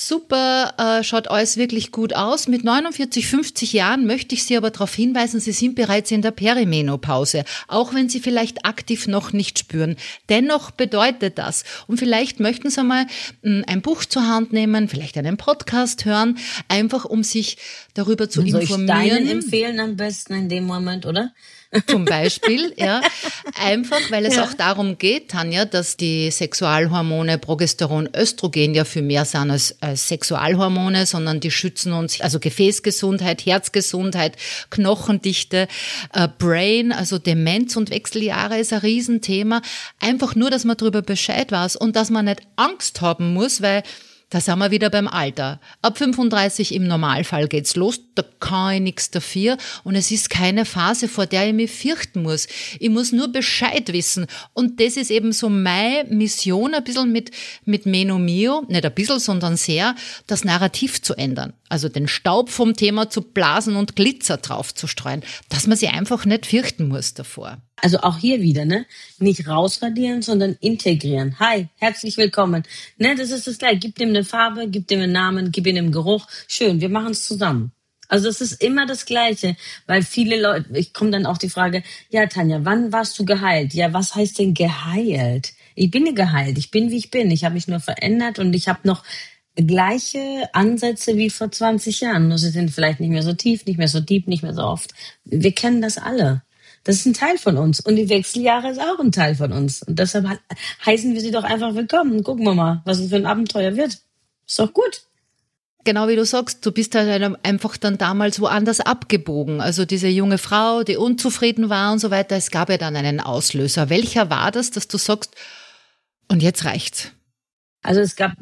super, schaut alles wirklich gut aus. Mit 49, 50 Jahren möchte ich Sie aber darauf hinweisen, Sie sind bereits in der Perimenopause, auch wenn Sie vielleicht aktiv noch nicht spüren. Dennoch bedeutet das. Und vielleicht möchten Sie mal ein Buch zur Hand nehmen, vielleicht einen Podcast hören, einfach um sich darüber zu informieren. Soll ich deinen empfehlen am besten in dem Moment, oder? Zum Beispiel, ja. Einfach, weil es auch darum geht, Tanja, dass die Sexualhormone Progesteron, Östrogen ja viel mehr sind als Sexualhormone, sondern die schützen uns, also Gefäßgesundheit, Herzgesundheit, Knochendichte, Brain, also Demenz und Wechseljahre ist ein Riesenthema. Einfach nur, dass man darüber Bescheid weiß und dass man nicht Angst haben muss, weil da sind wir wieder beim Alter. Ab 35 im Normalfall geht's los, da kann ich nichts dafür und es ist keine Phase, vor der ich mich fürchten muss. Ich muss nur Bescheid wissen und das ist eben so meine Mission ein bisschen mit Menomio, nicht ein bisschen, sondern sehr, das Narrativ zu ändern. Also den Staub vom Thema zu blasen und Glitzer drauf zu streuen, dass man sich einfach nicht fürchten muss davor. Also auch hier wieder, ne? Nicht rausradieren, sondern integrieren. Hi, herzlich willkommen. Ne, das ist das Gleiche. Gib dem eine Farbe, gib dem einen Namen, gib ihm einen Geruch. Schön, wir machen es zusammen. Also es ist immer das Gleiche, weil viele Leute, ich komme dann auch die Frage, ja Tanja, wann warst du geheilt? Ja, was heißt denn geheilt? Ich bin nicht geheilt, ich bin wie ich bin. Ich habe mich nur verändert und ich habe noch gleiche Ansätze wie vor 20 Jahren. Nur sie sind vielleicht nicht mehr so tief, nicht mehr so deep, nicht mehr so oft. Wir kennen das alle. Das ist ein Teil von uns. Und die Wechseljahre ist auch ein Teil von uns. Und deshalb heißen wir sie doch einfach willkommen. Gucken wir mal, was es für ein Abenteuer wird. Ist doch gut. Genau wie du sagst, du bist halt einfach dann damals woanders abgebogen. Also diese junge Frau, die unzufrieden war und so weiter. Es gab ja dann einen Auslöser. Welcher war das, dass du sagst, und jetzt reicht's? Also es gab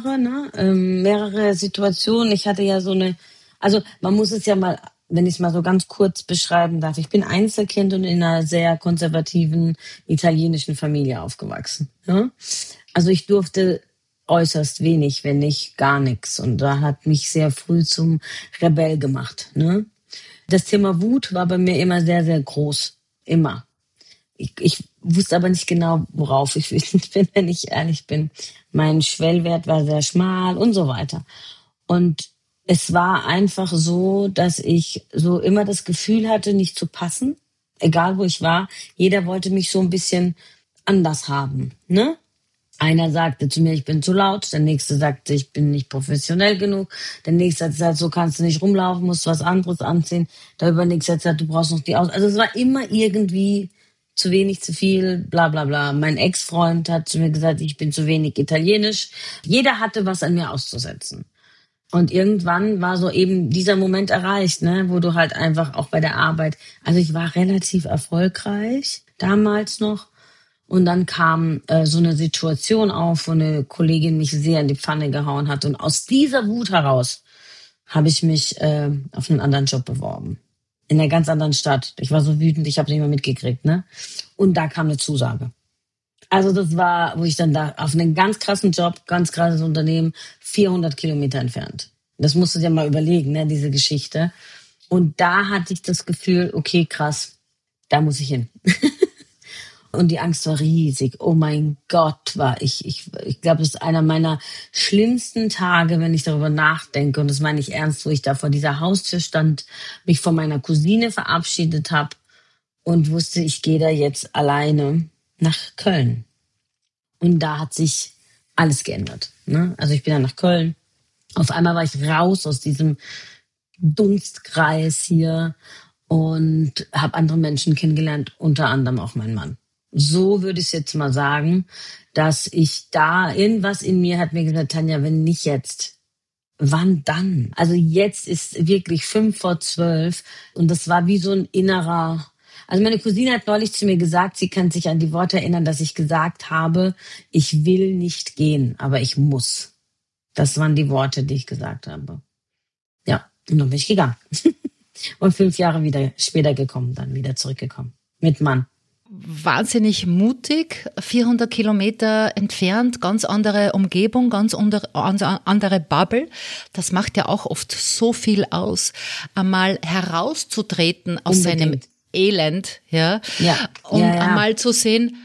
mehrere Situationen. Ich hatte ja also man muss es ja mal, wenn ich es mal so ganz kurz beschreiben darf. Ich bin Einzelkind und in einer sehr konservativen italienischen Familie aufgewachsen. Ja? Also ich durfte äußerst wenig, wenn nicht gar nichts. Und da hat mich sehr früh zum Rebell gemacht. Ne? Das Thema Wut war bei mir immer sehr, sehr groß. Immer. Ich wusste aber nicht genau, worauf ich bin, wenn ich ehrlich bin. Mein Schwellwert war sehr schmal und so weiter. Und es war einfach so, dass ich so immer das Gefühl hatte, nicht zu passen. Egal, wo ich war. Jeder wollte mich so ein bisschen anders haben. Ne? Einer sagte zu mir, ich bin zu laut. Der nächste sagte, ich bin nicht professionell genug. Der nächste hat gesagt, so kannst du nicht rumlaufen, musst was anderes anziehen. Der übernächste hat gesagt, du brauchst noch die Also es war immer irgendwie zu wenig, zu viel, bla bla bla. Mein Ex-Freund hat zu mir gesagt, ich bin zu wenig italienisch. Jeder hatte was an mir auszusetzen. Und irgendwann war so eben dieser Moment erreicht, ne, wo du halt einfach auch bei der Arbeit, also ich war relativ erfolgreich damals noch. Und dann kam so eine Situation auf, wo eine Kollegin mich sehr in die Pfanne gehauen hat. Und aus dieser Wut heraus habe ich mich auf einen anderen Job beworben. In einer ganz anderen Stadt. Ich war so wütend, ich habe nicht mehr mitgekriegt, ne? Und da kam eine Zusage. Also das war, wo ich dann da auf einen ganz krassen Job, ganz krasses Unternehmen, 400 Kilometer entfernt. Das musst du dir mal überlegen, ne, diese Geschichte. Und da hatte ich das Gefühl, okay, krass, da muss ich hin. Und die Angst war riesig. Oh mein Gott, ich glaube, das ist einer meiner schlimmsten Tage, wenn ich darüber nachdenke. Und das meine ich ernst, wo ich da vor dieser Haustür stand, mich von meiner Cousine verabschiedet habe und wusste, ich gehe da jetzt alleine nach Köln. Und da hat sich alles geändert. Ne? Also ich bin dann nach Köln. Auf einmal war ich raus aus diesem Dunstkreis hier und habe andere Menschen kennengelernt, unter anderem auch meinen Mann. So würde ich es jetzt mal sagen, dass ich da, irgendwas in mir hat mir gesagt, Tanja, wenn nicht jetzt, wann dann? Also jetzt ist wirklich 11:55 und das war wie so ein innerer, also meine Cousine hat neulich zu mir gesagt, sie kann sich an die Worte erinnern, dass ich gesagt habe, ich will nicht gehen, aber ich muss. Das waren die Worte, die ich gesagt habe. Ja, und dann bin ich gegangen. Und 5 Jahre später gekommen, dann wieder zurückgekommen. Mit Mann. Wahnsinnig mutig, 400 Kilometer entfernt, ganz andere Umgebung, ganz andere Bubble. Das macht ja auch oft so viel aus, einmal herauszutreten aus seinem Elend, ja. Und einmal zu sehen,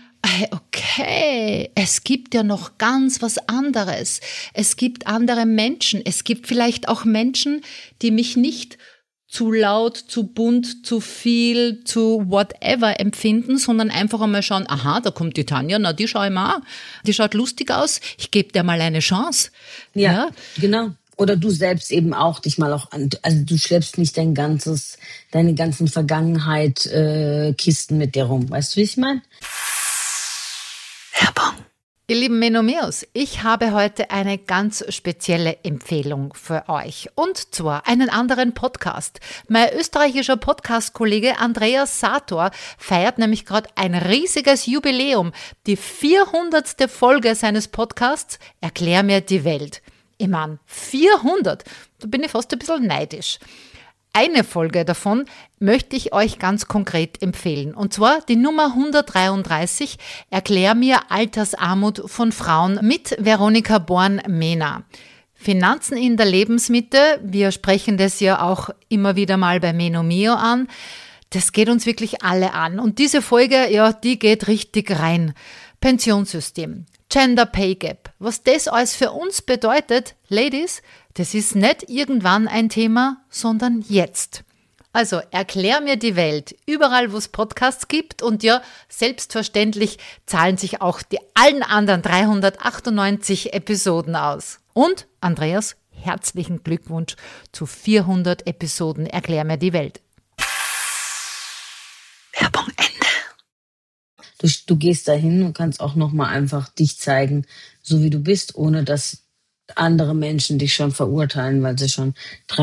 okay, es gibt ja noch ganz was anderes. Es gibt andere Menschen. Es gibt vielleicht auch Menschen, die mich nicht zu laut, zu bunt, zu viel, zu whatever empfinden, sondern einfach einmal schauen, aha, da kommt die Tanja, na, die schaue ich mal an. Die schaut lustig aus, ich gebe der mal eine Chance. Ja, genau. Oder du selbst eben auch dich mal auch an, also du schleppst nicht deine ganzen Vergangenheit, Kisten mit dir rum. Weißt du, wie ich meine? Werbung. Ihr lieben Menomeos, ich habe heute eine ganz spezielle Empfehlung für euch. Und zwar einen anderen Podcast. Mein österreichischer Podcast-Kollege Andreas Sator feiert nämlich gerade ein riesiges Jubiläum. Die 400. Folge seines Podcasts Erklär mir die Welt. Ich meine, 400, da bin ich fast ein bisschen neidisch. Eine Folge davon möchte ich euch ganz konkret empfehlen. Und zwar die Nummer 133, Erklär mir Altersarmut von Frauen mit Veronika Born-Mehner. Finanzen in der Lebensmitte, wir sprechen das ja auch immer wieder mal bei Menomeo an, das geht uns wirklich alle an. Und diese Folge, ja, die geht richtig rein. Pensionssystem, Gender Pay Gap, was das alles für uns bedeutet, Ladies, das ist nicht irgendwann ein Thema, sondern jetzt. Also erklär mir die Welt, überall wo es Podcasts gibt und ja, selbstverständlich zahlen sich auch die allen anderen 398 Episoden aus. Und Andreas, herzlichen Glückwunsch zu 400 Episoden Erklär mir die Welt. Werbung Ende. Du gehst dahin und kannst auch nochmal einfach dich zeigen, so wie du bist, ohne dass andere Menschen dich schon verurteilen, weil sie schon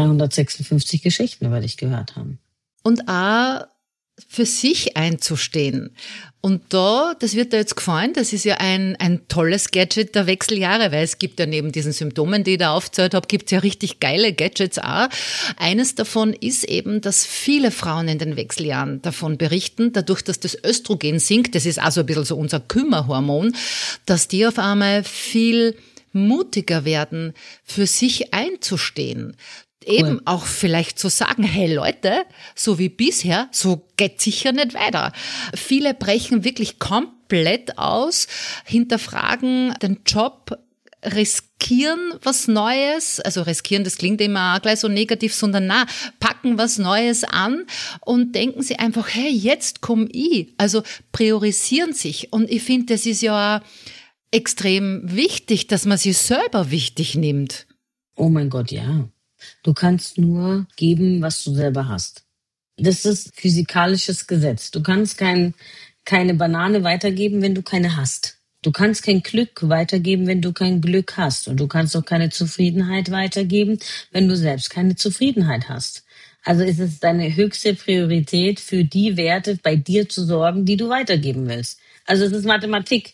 356 Geschichten über dich gehört haben. Und auch für sich einzustehen. Und das wird dir jetzt gefallen, das ist ja ein tolles Gadget der Wechseljahre, weil es gibt ja neben diesen Symptomen, die ich da aufgezählt habe, gibt es ja richtig geile Gadgets auch. Eines davon ist eben, dass viele Frauen in den Wechseljahren davon berichten, dadurch, dass das Östrogen sinkt, das ist also ein bisschen so unser Kümmerhormon, dass die auf einmal viel mutiger werden, für sich einzustehen. Eben auch vielleicht zu sagen, hey Leute, so wie bisher, so geht sicher nicht weiter. Viele brechen wirklich komplett aus, hinterfragen den Job, riskieren was Neues, also riskieren, das klingt immer auch gleich so negativ, sondern packen was Neues an und denken sie einfach, hey, jetzt komm ich. Also priorisieren sich. Und ich finde, das ist ja extrem wichtig, dass man sich selber wichtig nimmt. Oh mein Gott, ja. Du kannst nur geben, was du selber hast. Das ist physikalisches Gesetz. Du kannst keine Banane weitergeben, wenn du keine hast. Du kannst kein Glück weitergeben, wenn du kein Glück hast. Und du kannst auch keine Zufriedenheit weitergeben, wenn du selbst keine Zufriedenheit hast. Also ist es deine höchste Priorität, für die Werte bei dir zu sorgen, die du weitergeben willst. Also es ist Mathematik.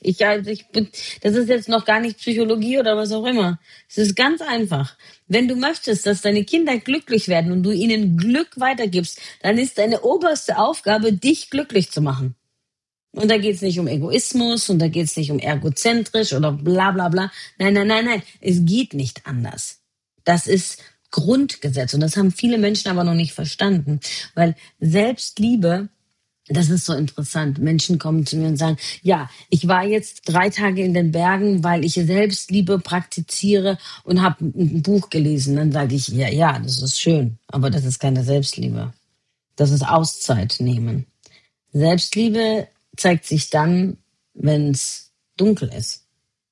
Das ist jetzt noch gar nicht Psychologie oder was auch immer. Es ist ganz einfach. Wenn du möchtest, dass deine Kinder glücklich werden und du ihnen Glück weitergibst, dann ist deine oberste Aufgabe, dich glücklich zu machen. Und da geht's nicht um Egoismus und da geht's nicht um egozentrisch oder bla bla bla. Nein. Es geht nicht anders. Das ist Grundgesetz und das haben viele Menschen aber noch nicht verstanden. Weil Selbstliebe, das ist so interessant. Menschen kommen zu mir und sagen, ja, ich war jetzt 3 Tage in den Bergen, weil ich Selbstliebe praktiziere und habe ein Buch gelesen. Dann sage ich, ja, das ist schön, aber das ist keine Selbstliebe. Das ist Auszeit nehmen. Selbstliebe zeigt sich dann, wenn es dunkel ist.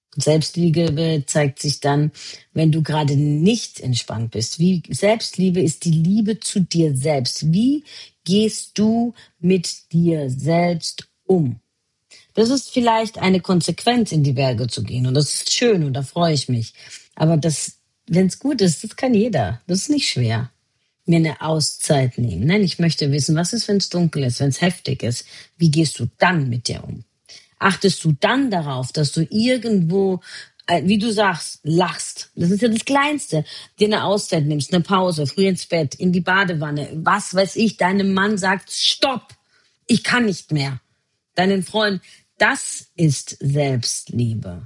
Selbstliebe zeigt sich dann, wenn du gerade nicht entspannt bist. Selbstliebe ist die Liebe zu dir selbst. Wie gehst du mit dir selbst um? Das ist vielleicht eine Konsequenz, in die Berge zu gehen. Und das ist schön und da freue ich mich. Aber wenn es gut ist, das kann jeder. Das ist nicht schwer. Mir eine Auszeit nehmen. Nein, ich möchte wissen, was ist, wenn es dunkel ist, wenn es heftig ist? Wie gehst du dann mit dir um? Achtest du dann darauf, dass du irgendwo, wie du sagst, lachst? Das ist ja das Kleinste. Dir eine Auszeit nimmst, eine Pause, früh ins Bett, in die Badewanne. Was weiß ich, deinem Mann sagt, stopp, ich kann nicht mehr. Deinen Freund, das ist Selbstliebe.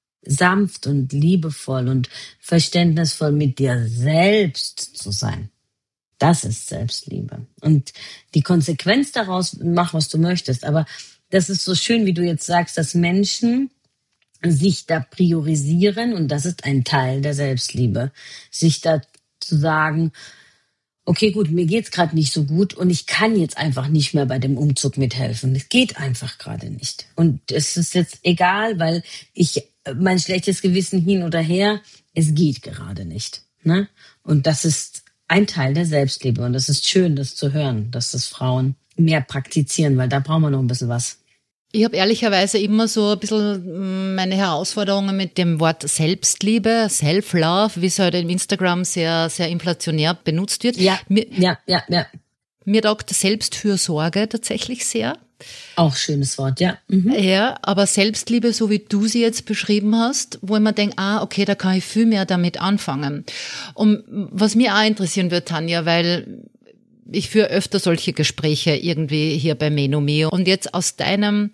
Sanft und liebevoll und verständnisvoll mit dir selbst zu sein. Das ist Selbstliebe. Und die Konsequenz daraus, mach, was du möchtest. Aber das ist so schön, wie du jetzt sagst, dass Menschen sich da priorisieren. Und das ist ein Teil der Selbstliebe. Sich da zu sagen, okay, gut, mir geht's gerade nicht so gut und ich kann jetzt einfach nicht mehr bei dem Umzug mithelfen. Es geht einfach gerade nicht. Und es ist jetzt egal, weil mein schlechtes Gewissen hin oder her, es geht gerade nicht. Ne? Und das ist ein Teil der Selbstliebe. Und das ist schön, das zu hören, dass das Frauen mehr praktizieren, weil da brauchen wir noch ein bisschen was. Ich habe ehrlicherweise immer so ein bisschen meine Herausforderungen mit dem Wort Selbstliebe, Self-Love, wie es heute im Instagram sehr, sehr inflationär benutzt wird. Ja. Mir taugt Selbstfürsorge tatsächlich sehr. Auch schönes Wort, ja. Mhm. Ja, aber Selbstliebe, so wie du sie jetzt beschrieben hast, wo ich mir denke, okay, da kann ich viel mehr damit anfangen. Und was mich auch interessieren wird, Tanja, weil ich führe öfter solche Gespräche irgendwie hier bei Menomeo. Und jetzt aus deiner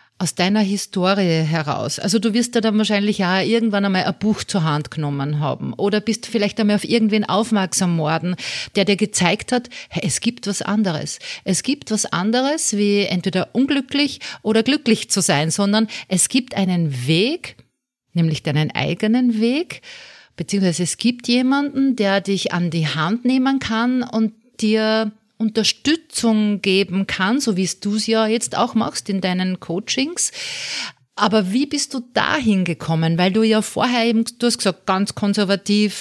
Historie heraus, also du wirst ja dann wahrscheinlich auch irgendwann einmal ein Buch zur Hand genommen haben oder bist vielleicht einmal auf irgendwen aufmerksam worden, der dir gezeigt hat, hey, es gibt was anderes. Es gibt was anderes, wie entweder unglücklich oder glücklich zu sein, sondern es gibt einen Weg, nämlich deinen eigenen Weg, beziehungsweise es gibt jemanden, der dich an die Hand nehmen kann und dir Unterstützung geben kann, so wie es du es ja jetzt auch machst in deinen Coachings. Aber wie bist du dahin gekommen? Weil du ja vorher eben, du hast gesagt, ganz konservativ,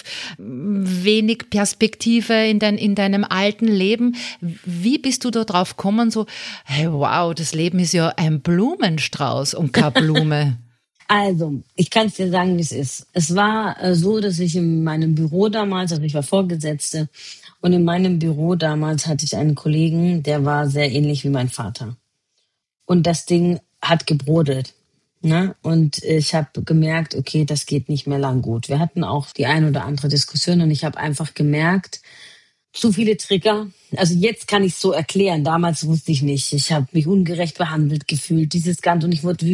wenig Perspektive in deinem alten Leben. Wie bist du da drauf gekommen, so, hey, wow, das Leben ist ja ein Blumenstrauß und keine Blume? Also, ich kann es dir sagen, wie es ist. Es war so, dass ich in meinem Büro damals, also ich war Vorgesetzte, und in meinem Büro damals hatte ich einen Kollegen, der war sehr ähnlich wie mein Vater. Und das Ding hat gebrodelt. Ne? Und ich habe gemerkt, okay, das geht nicht mehr lang gut. Wir hatten auch die ein oder andere Diskussion und ich habe einfach gemerkt, zu viele Trigger. Also jetzt kann ich es so erklären. Damals wusste ich nicht. Ich habe mich ungerecht behandelt gefühlt. Dieses Ganze und ich wurde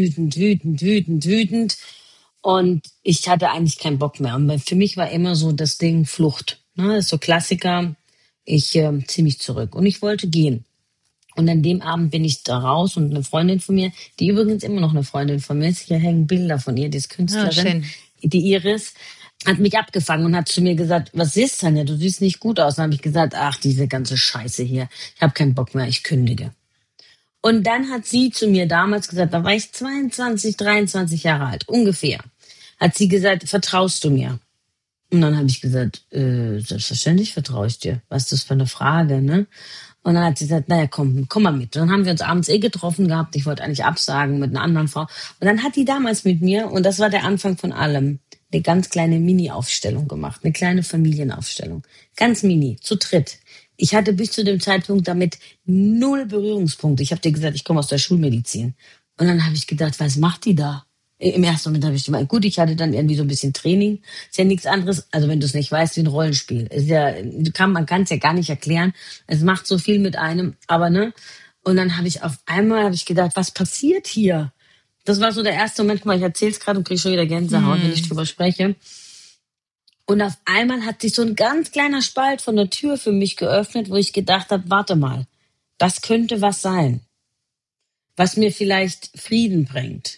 wütend. Und ich hatte eigentlich keinen Bock mehr. Und für mich war immer so das Ding Flucht. Ne? Das ist so Klassiker. Ich ziehe mich zurück. Und ich wollte gehen. Und an dem Abend bin ich da raus und eine Freundin von mir, die übrigens immer noch eine Freundin von mir ist, hier hängen Bilder von ihr, die ist Künstlerin, die Iris, hat mich abgefangen und hat zu mir gesagt, was ist, Tanja, du siehst nicht gut aus. Dann habe ich gesagt, ach, diese ganze Scheiße hier, ich habe keinen Bock mehr, ich kündige. Und dann hat sie zu mir damals gesagt, da war ich 22, 23 Jahre alt, ungefähr, hat sie gesagt, vertraust du mir? Und dann habe ich gesagt, selbstverständlich vertraue ich dir. Was ist das für eine Frage, ne? Und dann hat sie gesagt, naja, komm mal mit. Und dann haben wir uns abends getroffen gehabt. Ich wollte eigentlich absagen mit einer anderen Frau. Und dann hat die damals mit mir, und das war der Anfang von allem, eine ganz kleine Mini-Aufstellung gemacht. Eine kleine Familienaufstellung. Ganz mini, zu dritt. Ich hatte bis zu dem Zeitpunkt damit 0 Berührungspunkte. Ich habe dir gesagt, ich komme aus der Schulmedizin. Und dann habe ich gedacht, was macht die da? Im ersten Moment habe ich gemeint, gut, ich hatte dann irgendwie so ein bisschen Training. Ist ja nichts anderes, also wenn du es nicht weißt, wie ein Rollenspiel. Ist ja, man kann es ja gar nicht erklären. Es macht so viel mit einem, aber ne. Und dann habe ich auf einmal gedacht, was passiert hier? Das war so der erste Moment, guck mal, ich erzähl's gerade und kriege schon wieder Gänsehaut, wenn ich drüber spreche. Und auf einmal hat sich so ein ganz kleiner Spalt von der Tür für mich geöffnet, wo ich gedacht habe, warte mal, das könnte was sein, was mir vielleicht Frieden bringt.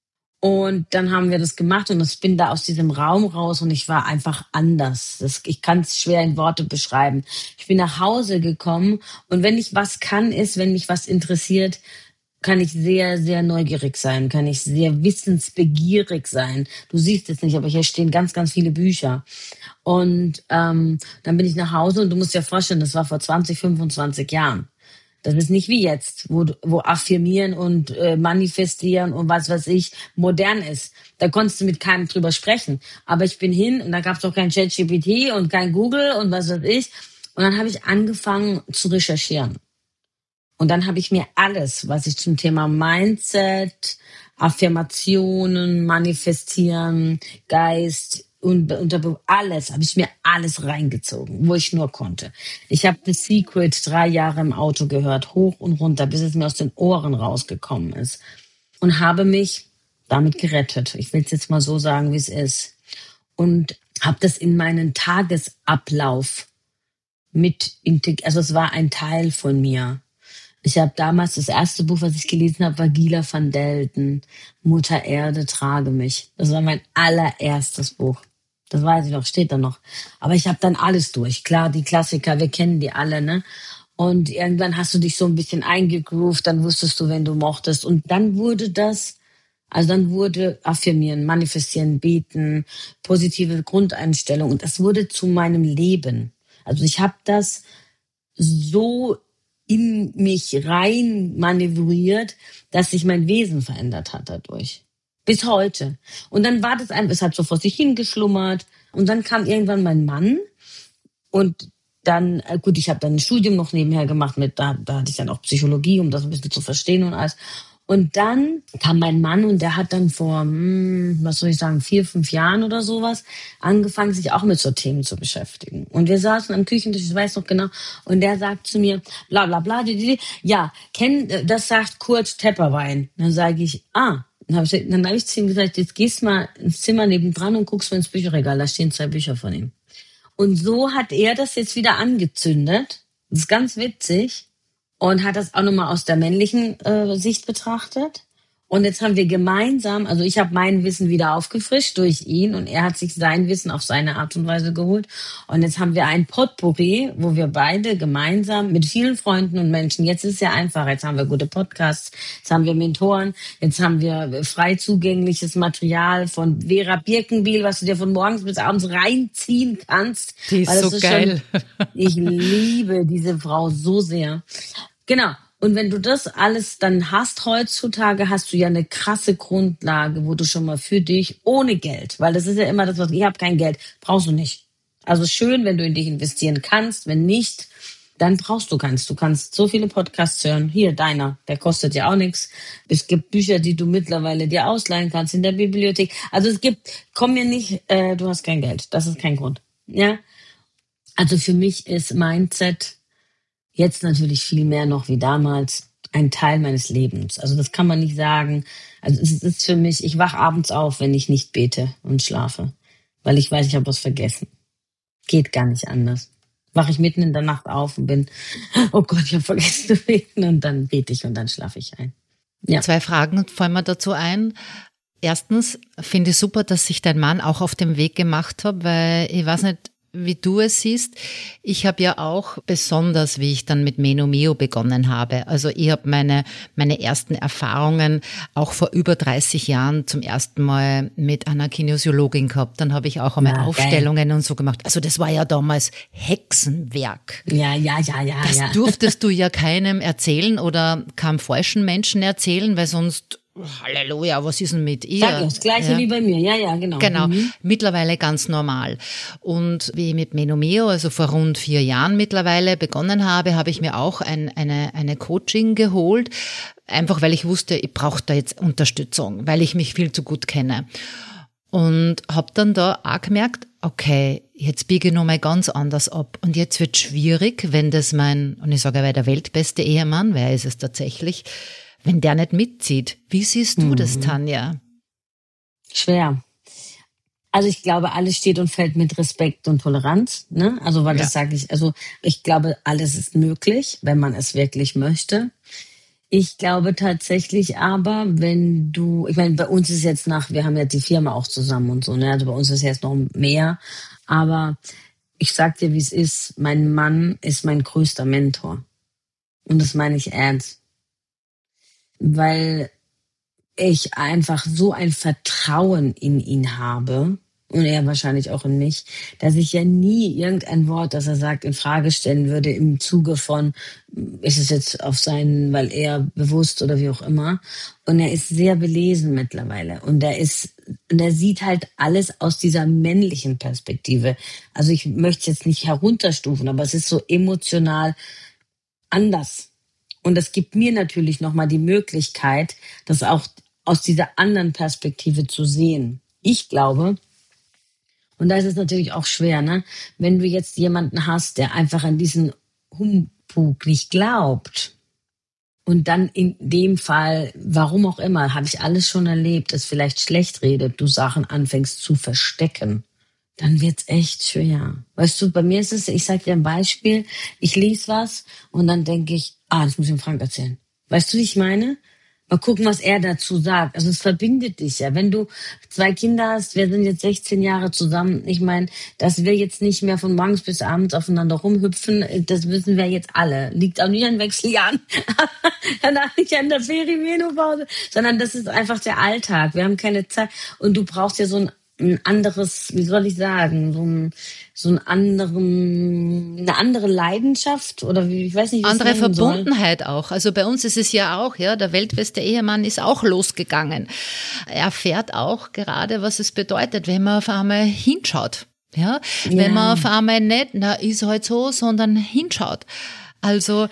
Und dann haben wir das gemacht und ich bin da aus diesem Raum raus und ich war einfach anders. Ich kann es schwer in Worte beschreiben. Ich bin nach Hause gekommen und wenn ich was kann, ist, wenn mich was interessiert, kann ich sehr, sehr neugierig sein, kann ich sehr wissensbegierig sein. Du siehst es nicht, aber hier stehen ganz, ganz viele Bücher. Und dann bin ich nach Hause und du musst dir vorstellen, das war vor 20, 25 Jahren. Das ist nicht wie jetzt, wo affirmieren und manifestieren und was weiß ich modern ist. Da konntest du mit keinem drüber sprechen. Aber ich bin hin und da gab es auch kein ChatGPT und kein Google und was weiß ich. Und dann habe ich angefangen zu recherchieren. Und dann habe ich mir alles, was ich zum Thema Mindset, Affirmationen, Manifestieren, Geist und alles, habe ich mir alles reingezogen, wo ich nur konnte. Ich habe The Secret 3 Jahre im Auto gehört, hoch und runter, bis es mir aus den Ohren rausgekommen ist. Und habe mich damit gerettet. Ich will es jetzt mal so sagen, wie es ist. Und habe das in meinen Tagesablauf also es war ein Teil von mir. Ich habe damals, das erste Buch, was ich gelesen habe, war Gila van Delten, Mutter Erde, trage mich. Das war mein allererstes Buch. Das weiß ich noch, steht da noch. Aber ich habe dann alles durch. Klar, die Klassiker, wir kennen die alle, ne? Und irgendwann hast du dich so ein bisschen eingegroovt, dann wusstest du, wenn du mochtest. Und dann wurde das Also dann wurde affirmieren, manifestieren, beten, positive Grundeinstellung und das wurde zu meinem Leben. Also ich habe das so in mich rein manövriert, dass sich mein Wesen verändert hat dadurch. Bis heute. Und dann war das es hat so vor sich hingeschlummert und dann kam irgendwann mein Mann und dann, gut, ich habe dann ein Studium noch nebenher gemacht da hatte ich dann auch Psychologie, um das ein bisschen zu verstehen und alles. Und dann kam mein Mann und der hat dann vor, 4, 5 Jahren oder sowas, angefangen, sich auch mit so Themen zu beschäftigen. Und wir saßen am Küchentisch, ich weiß noch genau, und der sagt zu mir, bla bla bla, ja, das sagt Kurt Tepperwein. Dann sage ich, Dann habe ich zu ihm gesagt, jetzt gehst mal ins Zimmer nebendran und guckst mal ins Bücherregal, da stehen 2 Bücher von ihm. Und so hat er das jetzt wieder angezündet. Das ist ganz witzig. Und hat das auch nochmal aus der männlichen Sicht betrachtet. Und jetzt haben wir gemeinsam, also ich habe mein Wissen wieder aufgefrischt durch ihn und er hat sich sein Wissen auf seine Art und Weise geholt. Und jetzt haben wir ein Potpourri, wo wir beide gemeinsam mit vielen Freunden und Menschen, jetzt ist es ja einfach, jetzt haben wir gute Podcasts, jetzt haben wir Mentoren, jetzt haben wir frei zugängliches Material von Vera Birkenbiel, was du dir von morgens bis abends reinziehen kannst. Die ist so geil. Ich liebe diese Frau so sehr. Genau. Und wenn du das alles dann hast heutzutage, hast du ja eine krasse Grundlage, wo du schon mal für dich ohne Geld, weil das ist ja immer das, was ich habe kein Geld, brauchst du nicht. Also schön, wenn du in dich investieren kannst, wenn nicht, dann brauchst du keins. Du kannst so viele Podcasts hören. Hier, deiner, der kostet ja auch nichts. Es gibt Bücher, die du mittlerweile dir ausleihen kannst in der Bibliothek. Also komm mir nicht, du hast kein Geld. Das ist kein Grund. Ja. Also für mich ist Mindset jetzt natürlich viel mehr noch wie damals ein Teil meines Lebens. Also das kann man nicht sagen. Also es ist für mich, ich wach abends auf, wenn ich nicht bete und schlafe, weil ich weiß, ich habe was vergessen. Geht gar nicht anders. Wache ich mitten in der Nacht auf und bin, oh Gott, ich habe vergessen zu beten und dann bete ich und dann schlafe ich ein. Ja. 2 Fragen fallen mir dazu ein. Erstens finde ich super, dass sich dein Mann auch auf den Weg gemacht hat, weil ich weiß nicht, wie du es siehst. Ich habe ja auch besonders, wie ich dann mit Menomeo begonnen habe. Also ich habe meine ersten Erfahrungen auch vor über 30 Jahren zum ersten Mal mit einer Kinesiologin gehabt. Dann habe ich auch einmal Aufstellungen und so gemacht. Also das war ja damals Hexenwerk. Ja. Das durftest du ja keinem erzählen oder keinem falschen Menschen erzählen, weil sonst Halleluja, was ist denn mit ihr? Sag das Gleiche wie bei mir, ja, genau. Genau, mittlerweile ganz normal. Und wie ich mit Menomeo, also vor rund 4 Jahren mittlerweile begonnen habe, habe ich mir auch eine Coaching geholt, einfach weil ich wusste, ich brauche da jetzt Unterstützung, weil ich mich viel zu gut kenne. Und habe dann da auch gemerkt, okay, jetzt biege ich nochmal ganz anders ab. Und jetzt wird schwierig, wenn das und ich sage, der weltbeste Ehemann, wer ist es tatsächlich, wenn der nicht mitzieht. Wie siehst du das, Tanja? Schwer. Also ich glaube, alles steht und fällt mit Respekt und Toleranz. Ne? Also das sage ich. Also ich glaube, alles ist möglich, wenn man es wirklich möchte. Ich glaube tatsächlich aber, ich meine, bei uns ist jetzt wir haben ja die Firma auch zusammen und so, ne? Also bei uns ist jetzt noch mehr. Aber ich sag dir, wie es ist. Mein Mann ist mein größter Mentor. Und das meine ich ernst. Weil ich einfach so ein Vertrauen in ihn habe und er wahrscheinlich auch in mich, dass ich ja nie irgendein Wort, das er sagt, in Frage stellen würde im Zuge von, ist es jetzt weil er bewusst oder wie auch immer. Und er ist sehr belesen mittlerweile und er sieht halt alles aus dieser männlichen Perspektive. Also ich möchte es jetzt nicht herunterstufen, aber es ist so emotional anders. Und das gibt mir natürlich nochmal die Möglichkeit, das auch aus dieser anderen Perspektive zu sehen. Ich glaube, und da ist es natürlich auch schwer, ne? Wenn du jetzt jemanden hast, der einfach an diesen Humbug nicht glaubt und dann in dem Fall, warum auch immer, habe ich alles schon erlebt, es vielleicht schlecht redet, du Sachen anfängst zu verstecken, dann wird's echt schwer. Weißt du, bei mir ist es, ich sag dir ein Beispiel, ich lese was und dann denke ich, das muss ich dem Frank erzählen. Weißt du, wie ich meine? Mal gucken, was er dazu sagt. Also es verbindet dich ja. Wenn du 2 Kinder hast, wir sind jetzt 16 Jahre zusammen. Ich meine, dass wir jetzt nicht mehr von morgens bis abends aufeinander rumhüpfen, das wissen wir jetzt alle. Liegt auch nicht an Wechseljahren, nicht an der Ferienmenopause, sondern das ist einfach der Alltag. Wir haben keine Zeit und du brauchst ja so ein anderes, wie soll ich sagen, eine andere Leidenschaft oder wie, ich weiß nicht, wie andere ich es nennen soll. Verbundenheit auch. Also bei uns ist es ja auch, ja, der weltbeste Ehemann ist auch losgegangen. Er erfährt auch gerade, was es bedeutet, wenn man auf einmal hinschaut. Ja, wenn man auf einmal nicht, ist halt so, sondern hinschaut. Also,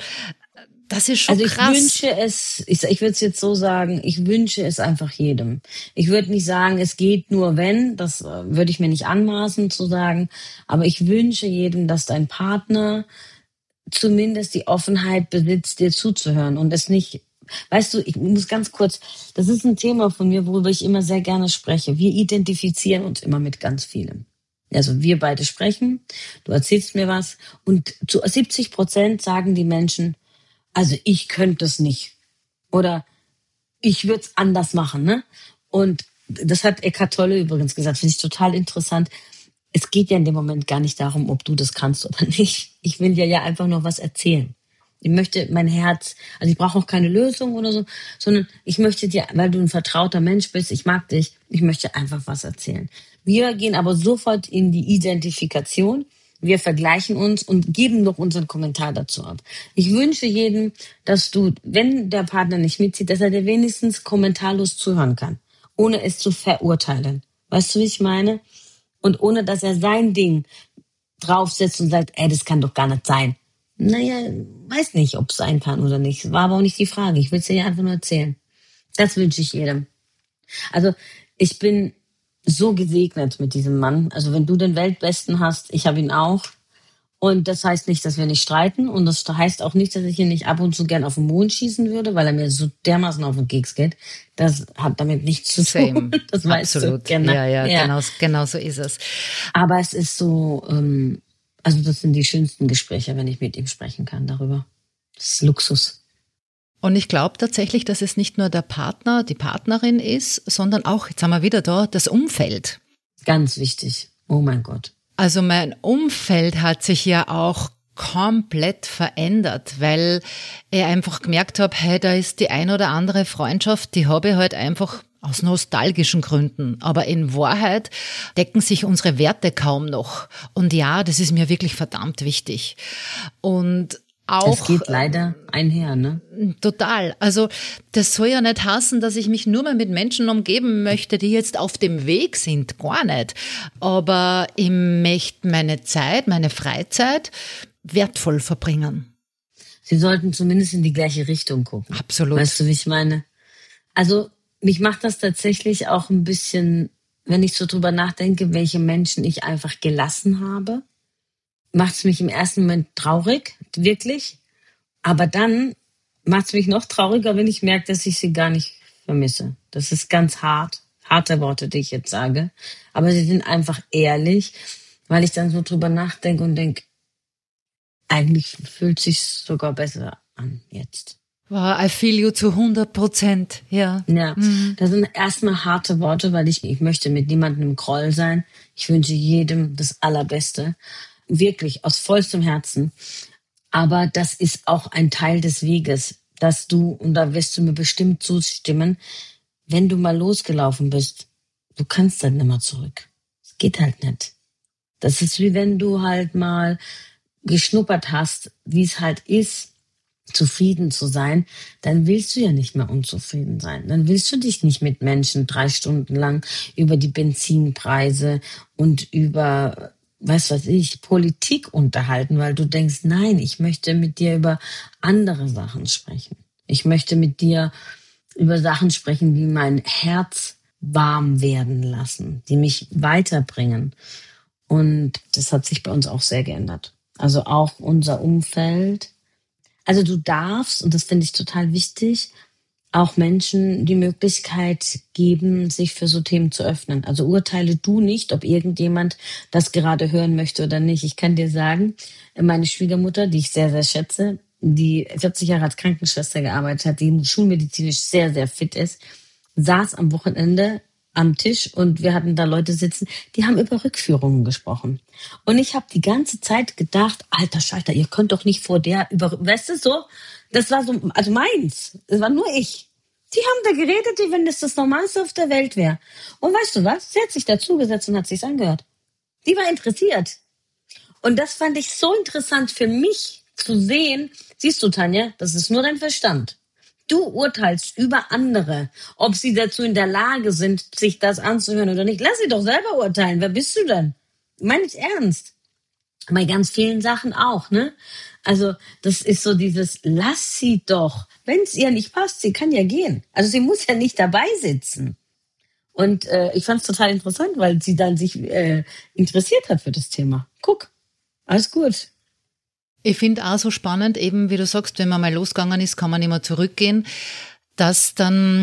das ist schon krass. Also ich wünsche es, ich würde es jetzt so sagen, ich wünsche es einfach jedem. Ich würde nicht sagen, es geht nur wenn, das würde ich mir nicht anmaßen zu sagen, aber ich wünsche jedem, dass dein Partner zumindest die Offenheit besitzt, dir zuzuhören und es nicht, weißt du, ich muss ganz kurz, das ist ein Thema von mir, worüber ich immer sehr gerne spreche. Wir identifizieren uns immer mit ganz vielem. Also wir beide sprechen, du erzählst mir was und zu 70% sagen die Menschen, also ich könnte es nicht. Oder ich würde es anders machen. Ne? Und das hat Eckhart Tolle übrigens gesagt, finde ich total interessant. Es geht ja in dem Moment gar nicht darum, ob du das kannst oder nicht. Ich will dir ja einfach nur was erzählen. Ich möchte mein Herz, also ich brauche auch keine Lösung oder so, sondern ich möchte dir, weil du ein vertrauter Mensch bist, ich mag dich, ich möchte einfach was erzählen. Wir gehen aber sofort in die Identifikation. Wir vergleichen uns und geben noch unseren Kommentar dazu ab. Ich wünsche jedem, dass du, wenn der Partner nicht mitzieht, dass er dir wenigstens kommentarlos zuhören kann, ohne es zu verurteilen. Weißt du, wie ich meine? Und ohne, dass er sein Ding draufsetzt und sagt, das kann doch gar nicht sein. Naja, weiß nicht, ob es sein kann oder nicht. War aber auch nicht die Frage. Ich will es dir ja einfach nur erzählen. Das wünsche ich jedem. Also ich bin so gesegnet mit diesem Mann. Also wenn du den Weltbesten hast, ich habe ihn auch. Und das heißt nicht, dass wir nicht streiten. Und das heißt auch nicht, dass ich ihn nicht ab und zu gern auf den Mond schießen würde, weil er mir so dermaßen auf den Keks geht. Das hat damit nichts zu tun. Das weißt Absolut. Du. Genau. Ja. Genau so ist es. Aber es ist so, also das sind die schönsten Gespräche, wenn ich mit ihm sprechen kann darüber. Das ist Luxus. Und ich glaube tatsächlich, dass es nicht nur der Partner, die Partnerin ist, sondern auch, jetzt haben wir wieder da, das Umfeld. Ganz wichtig. Oh mein Gott. Also mein Umfeld hat sich ja auch komplett verändert, weil ich einfach gemerkt habe, hey, da ist die ein oder andere Freundschaft, die habe ich halt einfach aus nostalgischen Gründen. Aber in Wahrheit decken sich unsere Werte kaum noch. Und ja, das ist mir wirklich verdammt wichtig. Und auch, das geht leider einher, ne? Total. Also das soll ja nicht heißen, dass ich mich nur mal mit Menschen umgeben möchte, die jetzt auf dem Weg sind. Gar nicht. Aber ich möchte meine Zeit, meine Freizeit wertvoll verbringen. Sie sollten zumindest in die gleiche Richtung gucken. Absolut. Weißt du, wie ich meine? Also mich macht das tatsächlich auch ein bisschen, wenn ich so drüber nachdenke, welche Menschen ich einfach gelassen habe, macht es mich im ersten Moment traurig, wirklich. Aber dann macht es mich noch trauriger, wenn ich merke, dass ich sie gar nicht vermisse. Das ist ganz harte Worte, die ich jetzt sage. Aber sie sind einfach ehrlich, weil ich dann so drüber nachdenke und denke, eigentlich fühlt es sich sogar besser an jetzt. Wow, I feel you zu 100%, ja. Ja, das sind erstmal harte Worte, weil ich möchte mit niemandem im Groll sein. Ich wünsche jedem das Allerbeste. Wirklich, aus vollstem Herzen. Aber das ist auch ein Teil des Weges, dass du, und da wirst du mir bestimmt zustimmen, wenn du mal losgelaufen bist, du kannst dann nicht mehr zurück. Es geht halt nicht. Das ist wie wenn du halt mal geschnuppert hast, wie es halt ist, zufrieden zu sein, dann willst du ja nicht mehr unzufrieden sein. Dann willst du dich nicht mit Menschen 3 Stunden lang über die Benzinpreise und über was ich, Politik unterhalten, weil du denkst, nein, ich möchte mit dir über andere Sachen sprechen. Ich möchte mit dir über Sachen sprechen, die mein Herz warm werden lassen, die mich weiterbringen. Und das hat sich bei uns auch sehr geändert. Also auch unser Umfeld. Also du darfst, und das finde ich total wichtig, auch Menschen die Möglichkeit geben, sich für so Themen zu öffnen. Also urteile du nicht, ob irgendjemand das gerade hören möchte oder nicht. Ich kann dir sagen, meine Schwiegermutter, die ich sehr, sehr schätze, die 40 Jahre als Krankenschwester gearbeitet hat, die schulmedizinisch sehr, sehr fit ist, saß am Wochenende am Tisch und wir hatten da Leute sitzen, die haben über Rückführungen gesprochen. Und ich habe die ganze Zeit gedacht, alter Schalter, ihr könnt doch nicht vor der weißt du so, das war so, also meins, das war nur ich. Die haben da geredet, wie wenn das das Normalste auf der Welt wäre. Und weißt du was? Sie hat sich dazugesetzt und hat sich's angehört. Die war interessiert. Und das fand ich so interessant für mich zu sehen. Siehst du, Tanja, das ist nur dein Verstand. Du urteilst über andere, ob sie dazu in der Lage sind, sich das anzuhören oder nicht. Lass sie doch selber urteilen. Wer bist du denn? Meine ich ernst. Bei ganz vielen Sachen auch, ne? Also das ist so dieses, lass sie doch. Wenn es ihr nicht passt, sie kann ja gehen. Also sie muss ja nicht dabei sitzen. Und ich fand es total interessant, weil sie dann sich interessiert hat für das Thema. Guck, alles gut. Ich finde auch so spannend, eben wie du sagst, wenn man mal losgegangen ist, kann man immer zurückgehen, dass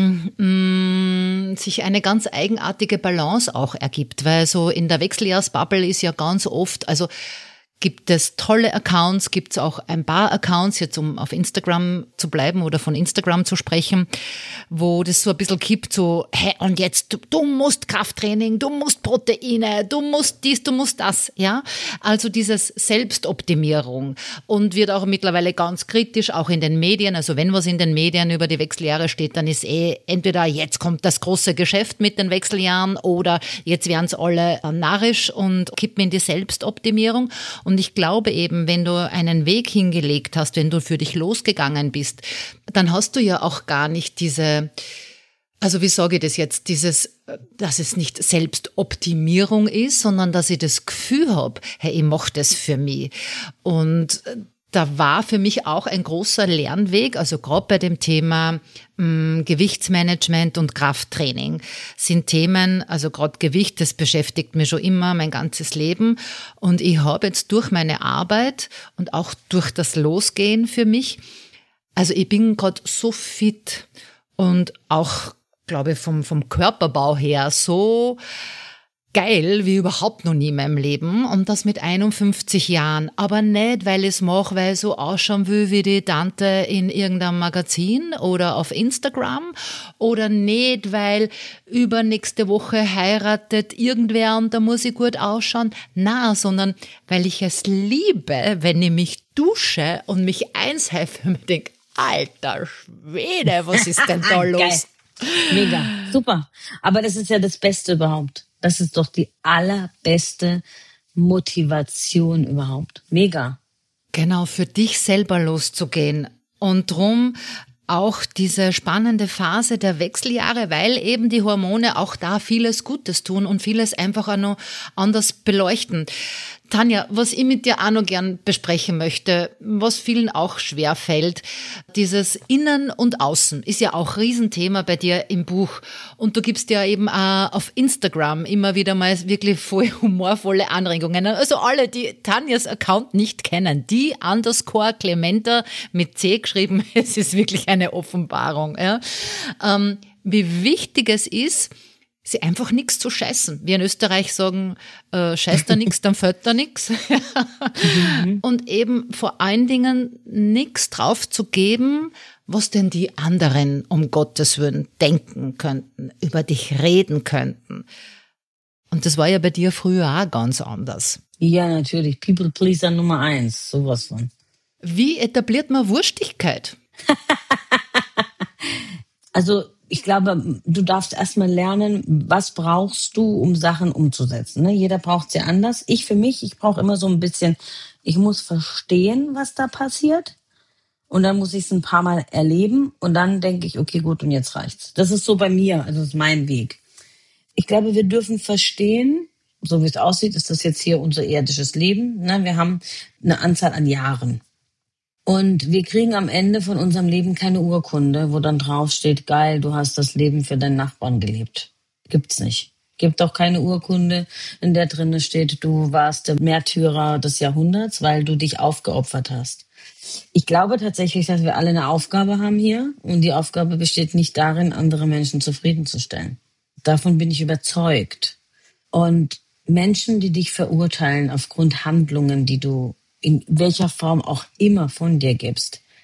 dann sich eine ganz eigenartige Balance auch ergibt, weil so in der Wechseljahrsbubble ist ja ganz oft, also gibt es tolle Accounts, gibt es auch ein paar Accounts, jetzt um auf Instagram zu bleiben oder von Instagram zu sprechen, wo das so ein bisschen kippt, so, hey, und jetzt, du musst Krafttraining, du musst Proteine, du musst dies, du musst das, ja. Also dieses Selbstoptimierung und wird auch mittlerweile ganz kritisch, auch in den Medien. Also wenn was in den Medien über die Wechseljahre steht, dann ist entweder jetzt kommt das große Geschäft mit den Wechseljahren oder jetzt werden es alle narrisch und kippen in die Selbstoptimierung. Und ich glaube eben, wenn du einen Weg hingelegt hast, wenn du für dich losgegangen bist, dann hast du ja auch gar nicht diese, also wie sage ich das jetzt, dass es nicht Selbstoptimierung ist, sondern dass ich das Gefühl habe, hey, ich mache das für mich. Und da war für mich auch ein großer Lernweg, also gerade bei dem Thema Gewichtsmanagement und Krafttraining sind Themen, also gerade Gewicht, das beschäftigt mich schon immer mein ganzes Leben. Und ich habe jetzt durch meine Arbeit und auch durch das Losgehen für mich, also ich bin gerade so fit und auch, glaube ich, vom Körperbau her so geil wie überhaupt noch nie in meinem Leben und das mit 51 Jahren. Aber nicht, weil ich es mache, weil ich so ausschauen will wie die Tante in irgendeinem Magazin oder auf Instagram oder nicht, weil übernächste Woche heiratet irgendwer und da muss ich gut ausschauen. Na, sondern weil ich es liebe, wenn ich mich dusche und mich einseife und mir denke, alter Schwede, was ist denn da los? Geil. Mega, super. Aber das ist ja das Beste überhaupt. Das ist doch die allerbeste Motivation überhaupt. Mega. Genau, für dich selber loszugehen. Und drum auch diese spannende Phase der Wechseljahre, weil eben die Hormone auch da vieles Gutes tun und vieles einfach auch noch anders beleuchten. Tanja, was ich mit dir auch noch gern besprechen möchte, was vielen auch schwer fällt, dieses Innen und Außen ist ja auch Riesenthema bei dir im Buch. Und du gibst ja eben auch auf Instagram immer wieder mal wirklich voll humorvolle Anregungen. Also alle, die Tanjas Account nicht kennen, die _Clementa mit C geschrieben, es ist wirklich eine Offenbarung. Ja. Wie wichtig es ist, sie einfach nichts zu scheißen. Wir in Österreich sagen, scheiß da nichts, dann fällt da nichts. Und eben vor allen Dingen nichts drauf zu geben, was denn die anderen um Gottes Willen denken könnten, über dich reden könnten. Und das war ja bei dir früher auch ganz anders. Ja, natürlich. People Pleaser Nummer 1, sowas von. Wie etabliert man Wurstigkeit? Also ich glaube, du darfst erstmal lernen, was brauchst du, um Sachen umzusetzen. Ne? Jeder braucht es ja anders. Ich brauche immer so ein bisschen, ich muss verstehen, was da passiert. Und dann muss ich es ein paar Mal erleben. Und dann denke ich, okay, gut, und jetzt reicht's. Das ist so bei mir, also das ist mein Weg. Ich glaube, wir dürfen verstehen, so wie es aussieht, ist das jetzt hier unser irdisches Leben. Ne? Wir haben eine Anzahl an Jahren. Und wir kriegen am Ende von unserem Leben keine Urkunde, wo dann drauf steht, geil, du hast das Leben für deinen Nachbarn gelebt. Gibt's nicht. Gibt auch keine Urkunde, in der drinne steht, du warst der Märtyrer des Jahrhunderts, weil du dich aufgeopfert hast. Ich glaube tatsächlich, dass wir alle eine Aufgabe haben hier. Und die Aufgabe besteht nicht darin, andere Menschen zufriedenzustellen. Davon bin ich überzeugt. Und Menschen, die dich verurteilen aufgrund Handlungen, die du in welcher Form auch immer von dir gibst,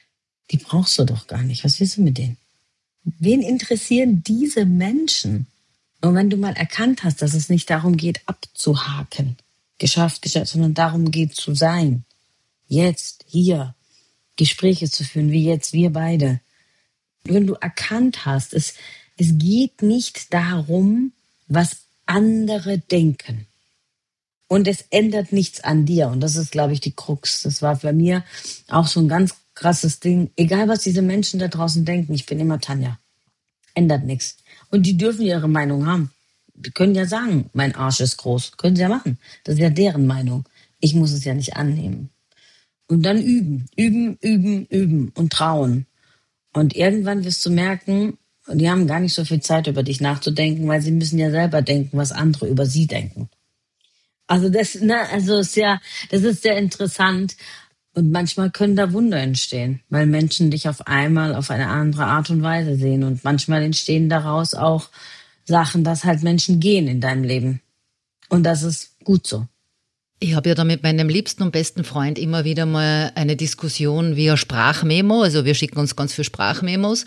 Die brauchst du doch gar nicht. Was willst du mit denen? Wen interessieren diese Menschen? Und wenn du mal erkannt hast, dass es nicht darum geht, abzuhaken, geschafft, sondern darum geht zu sein, jetzt, hier, Gespräche zu führen, wie jetzt wir beide. Wenn du erkannt hast, es geht nicht darum, was andere denken. Und es ändert nichts an dir. Und das ist, glaube ich, die Krux. Das war bei mir auch so ein ganz krasses Ding. Egal, was diese Menschen da draußen denken, ich bin immer Tanja. Ändert nichts. Und die dürfen ihre Meinung haben. Die können ja sagen, mein Arsch ist groß. Können sie ja machen. Das ist ja deren Meinung. Ich muss es ja nicht annehmen. Und dann üben und trauen. Und irgendwann wirst du merken, die haben gar nicht so viel Zeit, über dich nachzudenken, weil sie müssen ja selber denken, was andere über sie denken. Also das ist sehr interessant. Und manchmal können da Wunder entstehen, weil Menschen dich auf einmal auf eine andere Art und Weise sehen. Und manchmal entstehen daraus auch Sachen, dass halt Menschen gehen in deinem Leben. Und das ist gut so. Ich habe ja da mit meinem liebsten und besten Freund immer wieder mal eine Diskussion via Sprachmemo, also wir schicken uns ganz viel Sprachmemos,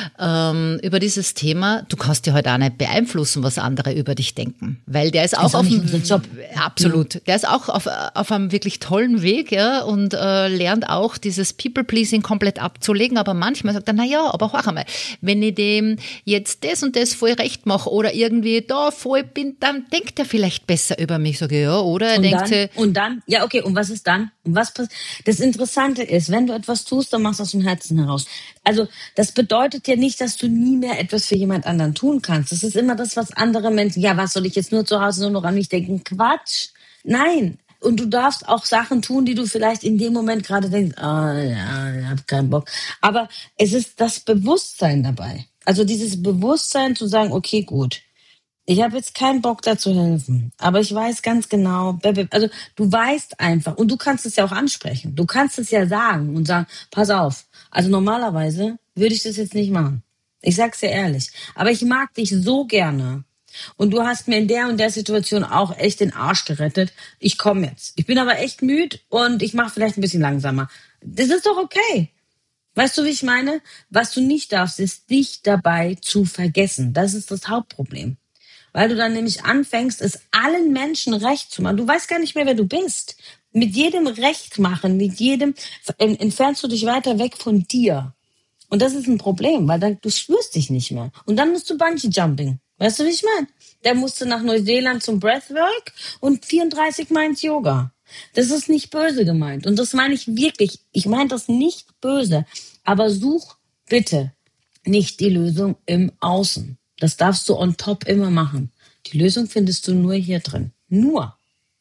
über dieses Thema. Du kannst ja halt auch nicht beeinflussen, was andere über dich denken, weil der ist auch auf dem Job. Absolut. Ja. Der ist auch auf einem wirklich tollen Weg, ja, und lernt auch dieses People-Pleasing komplett abzulegen, aber manchmal sagt er, naja, aber hör einmal, wenn ich dem jetzt das und das voll recht mache oder irgendwie da voll bin, dann denkt er vielleicht besser über mich, sage ich, ja, oder er denkt sich, und dann, ja, okay, und was ist dann? Und was passiert? Das Interessante ist, wenn du etwas tust, dann machst du aus dem Herzen heraus. Also, das bedeutet ja nicht, dass du nie mehr etwas für jemand anderen tun kannst. Das ist immer das, was andere Menschen, ja, was soll ich jetzt nur zu Hause nur noch an mich denken? Quatsch. Nein. Und du darfst auch Sachen tun, die du vielleicht in dem Moment gerade denkst, ja, ich hab keinen Bock. Aber es ist das Bewusstsein dabei. Also dieses Bewusstsein zu sagen, okay, gut. Ich habe jetzt keinen Bock, da zu helfen. Aber ich weiß ganz genau, also du weißt einfach, und du kannst es ja auch ansprechen. Du kannst es ja sagen und sagen, pass auf. Also normalerweise würde ich das jetzt nicht machen. Ich sag's dir ehrlich. Aber ich mag dich so gerne. Und du hast mir in der und der Situation auch echt den Arsch gerettet. Ich komme jetzt. Ich bin aber echt müde und ich mache vielleicht ein bisschen langsamer. Das ist doch okay. Weißt du, wie ich meine? Was du nicht darfst, ist dich dabei zu vergessen. Das ist das Hauptproblem. Weil du dann nämlich anfängst, es allen Menschen recht zu machen. Du weißt gar nicht mehr, wer du bist. Mit jedem Recht machen, mit jedem entfernst du dich weiter weg von dir. Und das ist ein Problem, weil dann du spürst dich nicht mehr. Und dann musst du Bungee Jumping. Weißt du, wie ich meine? Der musste nach Neuseeland zum Breathwork und 34 Mal ins Yoga. Das ist nicht böse gemeint. Und das meine ich wirklich. Ich meine das nicht böse. Aber such bitte nicht die Lösung im Außen. Das darfst du on top immer machen. Die Lösung findest du nur hier drin. Nur.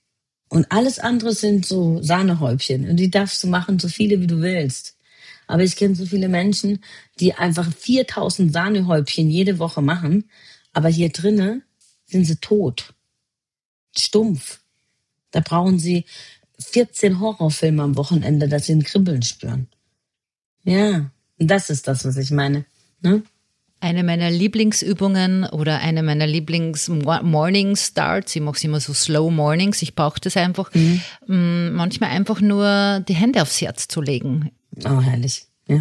Und alles andere sind so Sahnehäubchen. Und die darfst du machen, so viele wie du willst. Aber ich kenne so viele Menschen, die einfach 4000 Sahnehäubchen jede Woche machen. Aber hier drinnen sind sie tot. Stumpf. Da brauchen sie 14 Horrorfilme am Wochenende, dass sie ein Kribbeln spüren. Ja, und das ist das, was ich meine. Ne? Eine meiner Lieblingsübungen oder eine meiner Lieblings-Morning-Starts, ich mache es immer so Slow Mornings, ich brauche das einfach, manchmal einfach nur die Hände aufs Herz zu legen. Oh, herrlich, ja.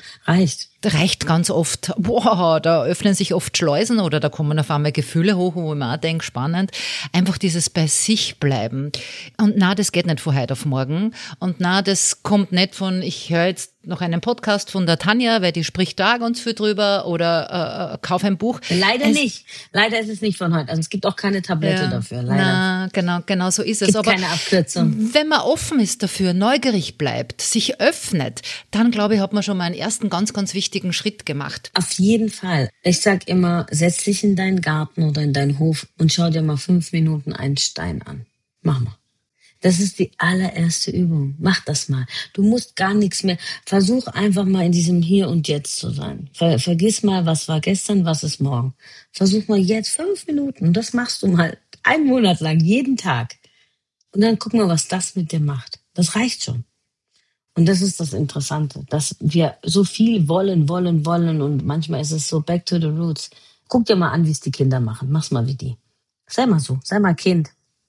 Reicht ganz oft. Boah, da öffnen sich oft Schleusen oder da kommen auf einmal Gefühle hoch, wo ich mir auch denke, spannend. Einfach dieses bei sich bleiben. Und na, das geht nicht von heute auf morgen. Und na, das kommt nicht von, ich höre jetzt noch einen Podcast von der Tanja, weil die spricht da ganz viel drüber oder kauf ein Buch. Leider nicht. Leider ist es nicht von heute. Also es gibt auch keine Tablette dafür. Leider. Na, genau so ist es. Gibt keine Abkürzung. Wenn man offen ist dafür, neugierig bleibt, sich öffnet, dann glaube ich, hat man schon mal einen ersten ganz, ganz wichtigen Schritt gemacht. Auf jeden Fall. Ich sag immer, setz dich in deinen Garten oder in deinen Hof und schau dir mal 5 Minuten einen Stein an. Mach mal. Das ist die allererste Übung. Mach das mal. Du musst gar nichts mehr. Versuch einfach mal in diesem Hier und Jetzt zu sein. Vergiss mal, was war gestern, was ist morgen. Versuch mal jetzt 5 Minuten. Und das machst du mal 1 Monat lang, jeden Tag. Und dann guck mal, was das mit dir macht. Das reicht schon. Und das ist das Interessante, dass wir so viel wollen und manchmal ist es so back to the roots. Guck dir mal an, wie es die Kinder machen. Mach's mal wie die. Sei mal so, sei mal Kind. Ja.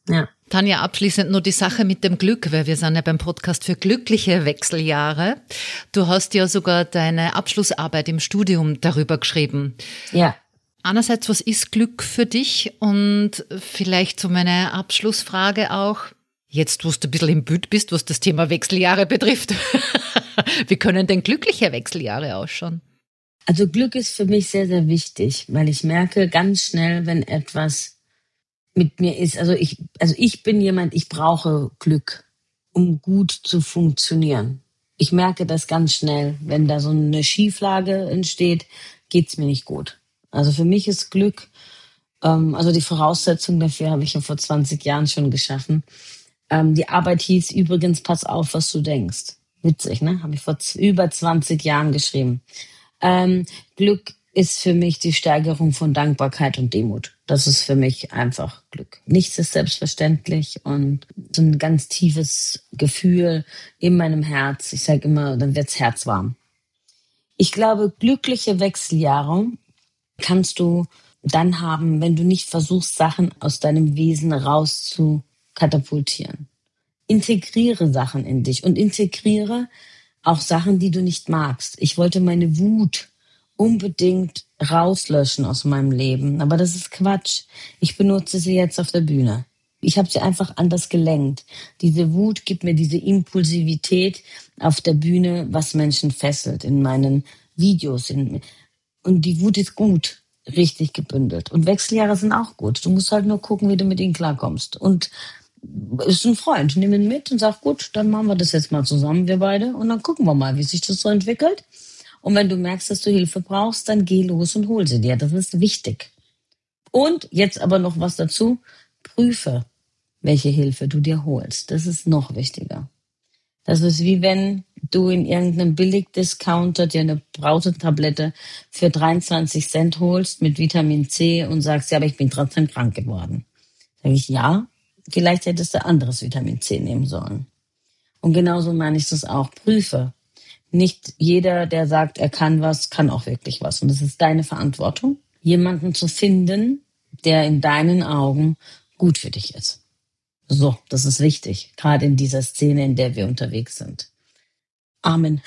Tanja, abschließend nur die Sache mit dem Glück, weil wir sind ja beim Podcast für glückliche Wechseljahre. Du hast ja sogar deine Abschlussarbeit im Studium darüber geschrieben. Ja. Einerseits, was ist Glück für dich? Und vielleicht so meine Abschlussfrage auch, jetzt wo du ein bisschen im Bild bist, was das Thema Wechseljahre betrifft. Wie können denn glückliche Wechseljahre ausschauen? Also Glück ist für mich sehr, sehr wichtig, weil ich merke ganz schnell, wenn etwas mit mir ist. Also ich bin jemand, ich brauche Glück, um gut zu funktionieren. Ich merke das ganz schnell. Wenn da so eine Schieflage entsteht, geht's mir nicht gut. Also für mich ist Glück, also die Voraussetzung dafür habe ich ja vor 20 Jahren schon geschaffen. Die Arbeit hieß übrigens, pass auf, was du denkst. Witzig, ne? Habe ich vor über 20 Jahren geschrieben. Glück ist für mich die Steigerung von Dankbarkeit und Demut. Das ist für mich einfach Glück. Nichts ist selbstverständlich und so ein ganz tiefes Gefühl in meinem Herz. Ich sage immer, dann wird's herzwarm. Ich glaube, glückliche Wechseljahre kannst du dann haben, wenn du nicht versuchst, Sachen aus deinem Wesen raus zu katapultieren. Integriere Sachen in dich und integriere auch Sachen, die du nicht magst. Ich wollte meine Wut unbedingt rauslöschen aus meinem Leben. Aber das ist Quatsch. Ich benutze sie jetzt auf der Bühne. Ich habe sie einfach anders gelenkt. Diese Wut gibt mir diese Impulsivität auf der Bühne, was Menschen fesselt in meinen Videos. Und die Wut ist gut, richtig gebündelt. Und Wechseljahre sind auch gut. Du musst halt nur gucken, wie du mit ihnen klarkommst. Und ist ein Freund, nimm ihn mit und sag, gut, dann machen wir das jetzt mal zusammen, wir beide. Und dann gucken wir mal, wie sich das so entwickelt. Und wenn du merkst, dass du Hilfe brauchst, dann geh los und hol sie dir. Das ist wichtig. Und jetzt aber noch was dazu. Prüfe, welche Hilfe du dir holst. Das ist noch wichtiger. Das ist wie wenn du in irgendeinem Billigdiscounter dir eine Brausetablette für 23 Cent holst mit Vitamin C und sagst, ja, aber ich bin trotzdem krank geworden. Sag ich, ja, vielleicht hättest du anderes Vitamin C nehmen sollen. Und genauso meine ich das auch. Prüfe. Nicht jeder, der sagt, er kann was, kann auch wirklich was. Und es ist deine Verantwortung, jemanden zu finden, der in deinen Augen gut für dich ist. So, das ist wichtig, gerade in dieser Szene, in der wir unterwegs sind. Amen.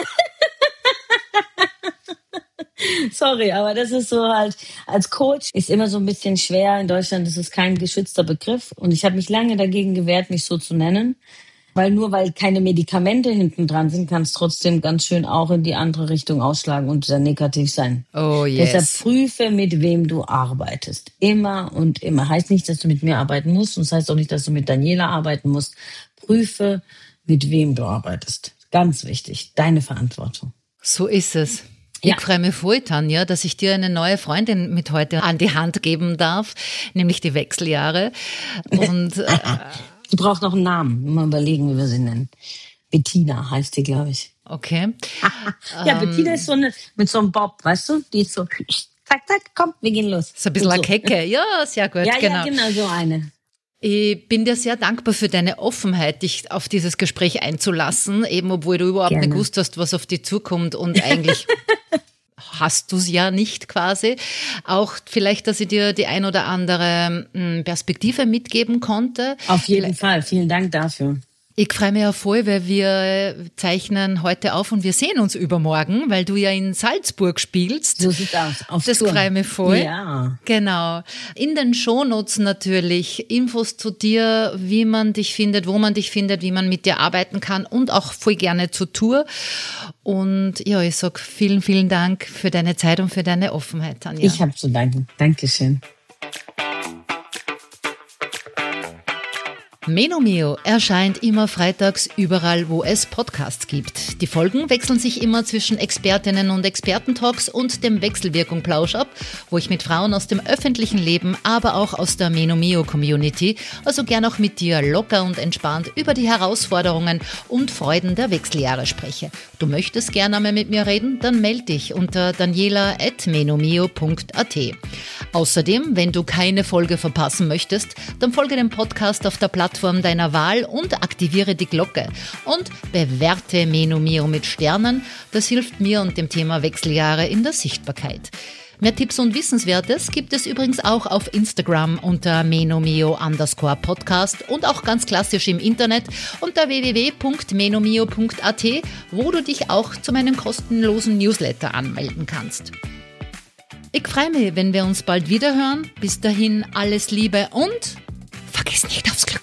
Sorry, aber das ist so halt, als Coach ist immer so ein bisschen schwer. In Deutschland ist es kein geschützter Begriff. Und ich habe mich lange dagegen gewehrt, mich so zu nennen. Weil keine Medikamente hinten dran sind, kann es trotzdem ganz schön auch in die andere Richtung ausschlagen und sehr negativ sein. Oh yes. Deshalb prüfe, mit wem du arbeitest. Immer und immer. Heißt nicht, dass du mit mir arbeiten musst und das heißt auch nicht, dass du mit Daniela arbeiten musst. Prüfe, mit wem du arbeitest. Ganz wichtig. Deine Verantwortung. So ist es. Ja. Ich freue mich voll, Tanja, dass ich dir eine neue Freundin mit heute an die Hand geben darf, nämlich die Wechseljahre. Und die braucht noch einen Namen. Mal überlegen, wie wir sie nennen. Bettina heißt die, glaube ich. Okay. Ja, Bettina ist so eine, mit so einem Bob, weißt du? Die ist so, zack, zack, komm, wir gehen los. So ein bisschen eine so. Kecke. Ja, sehr gut. Ja, genau. Ja, genau, so eine. Ich bin dir sehr dankbar für deine Offenheit, dich auf dieses Gespräch einzulassen, eben obwohl du überhaupt nicht gewusst hast, was auf dich zukommt und eigentlich hast du es ja nicht quasi. Auch vielleicht, dass ich dir die ein oder andere Perspektive mitgeben konnte. Auf jeden Fall. Vielen Dank dafür. Ich freue mich ja voll, weil wir zeichnen heute auf und wir sehen uns übermorgen, weil du ja in Salzburg spielst. So sieht's aus. Auf das Tour. Freue mich voll. Ja. Genau. In den Shownotes natürlich Infos zu dir, wie man dich findet, wo man dich findet, wie man mit dir arbeiten kann und auch voll gerne zur Tour. Und ja, ich sag vielen, vielen Dank für deine Zeit und für deine Offenheit, Tanja. Ich habe zu danken. Dankeschön. Menomeo erscheint immer freitags überall, wo es Podcasts gibt. Die Folgen wechseln sich immer zwischen Expertinnen und Expertentalks und dem Wechselwirkung-Plausch ab, wo ich mit Frauen aus dem öffentlichen Leben, aber auch aus der Menomeo-Community, also gern auch mit dir locker und entspannt über die Herausforderungen und Freuden der Wechseljahre spreche. Du möchtest gerne einmal mit mir reden? Dann melde dich unter daniela@menomeo.at. Außerdem, wenn du keine Folge verpassen möchtest, dann folge dem Podcast auf der Plattform deiner Wahl und aktiviere die Glocke. Und bewerte Menomeo mit Sternen, das hilft mir und dem Thema Wechseljahre in der Sichtbarkeit. Mehr Tipps und Wissenswertes gibt es übrigens auch auf Instagram unter menomio_podcast und auch ganz klassisch im Internet unter www.menomio.at, wo du dich auch zu meinem kostenlosen Newsletter anmelden kannst. Ich freue mich, wenn wir uns bald wieder hören. Bis dahin alles Liebe und vergiss nicht aufs Klo.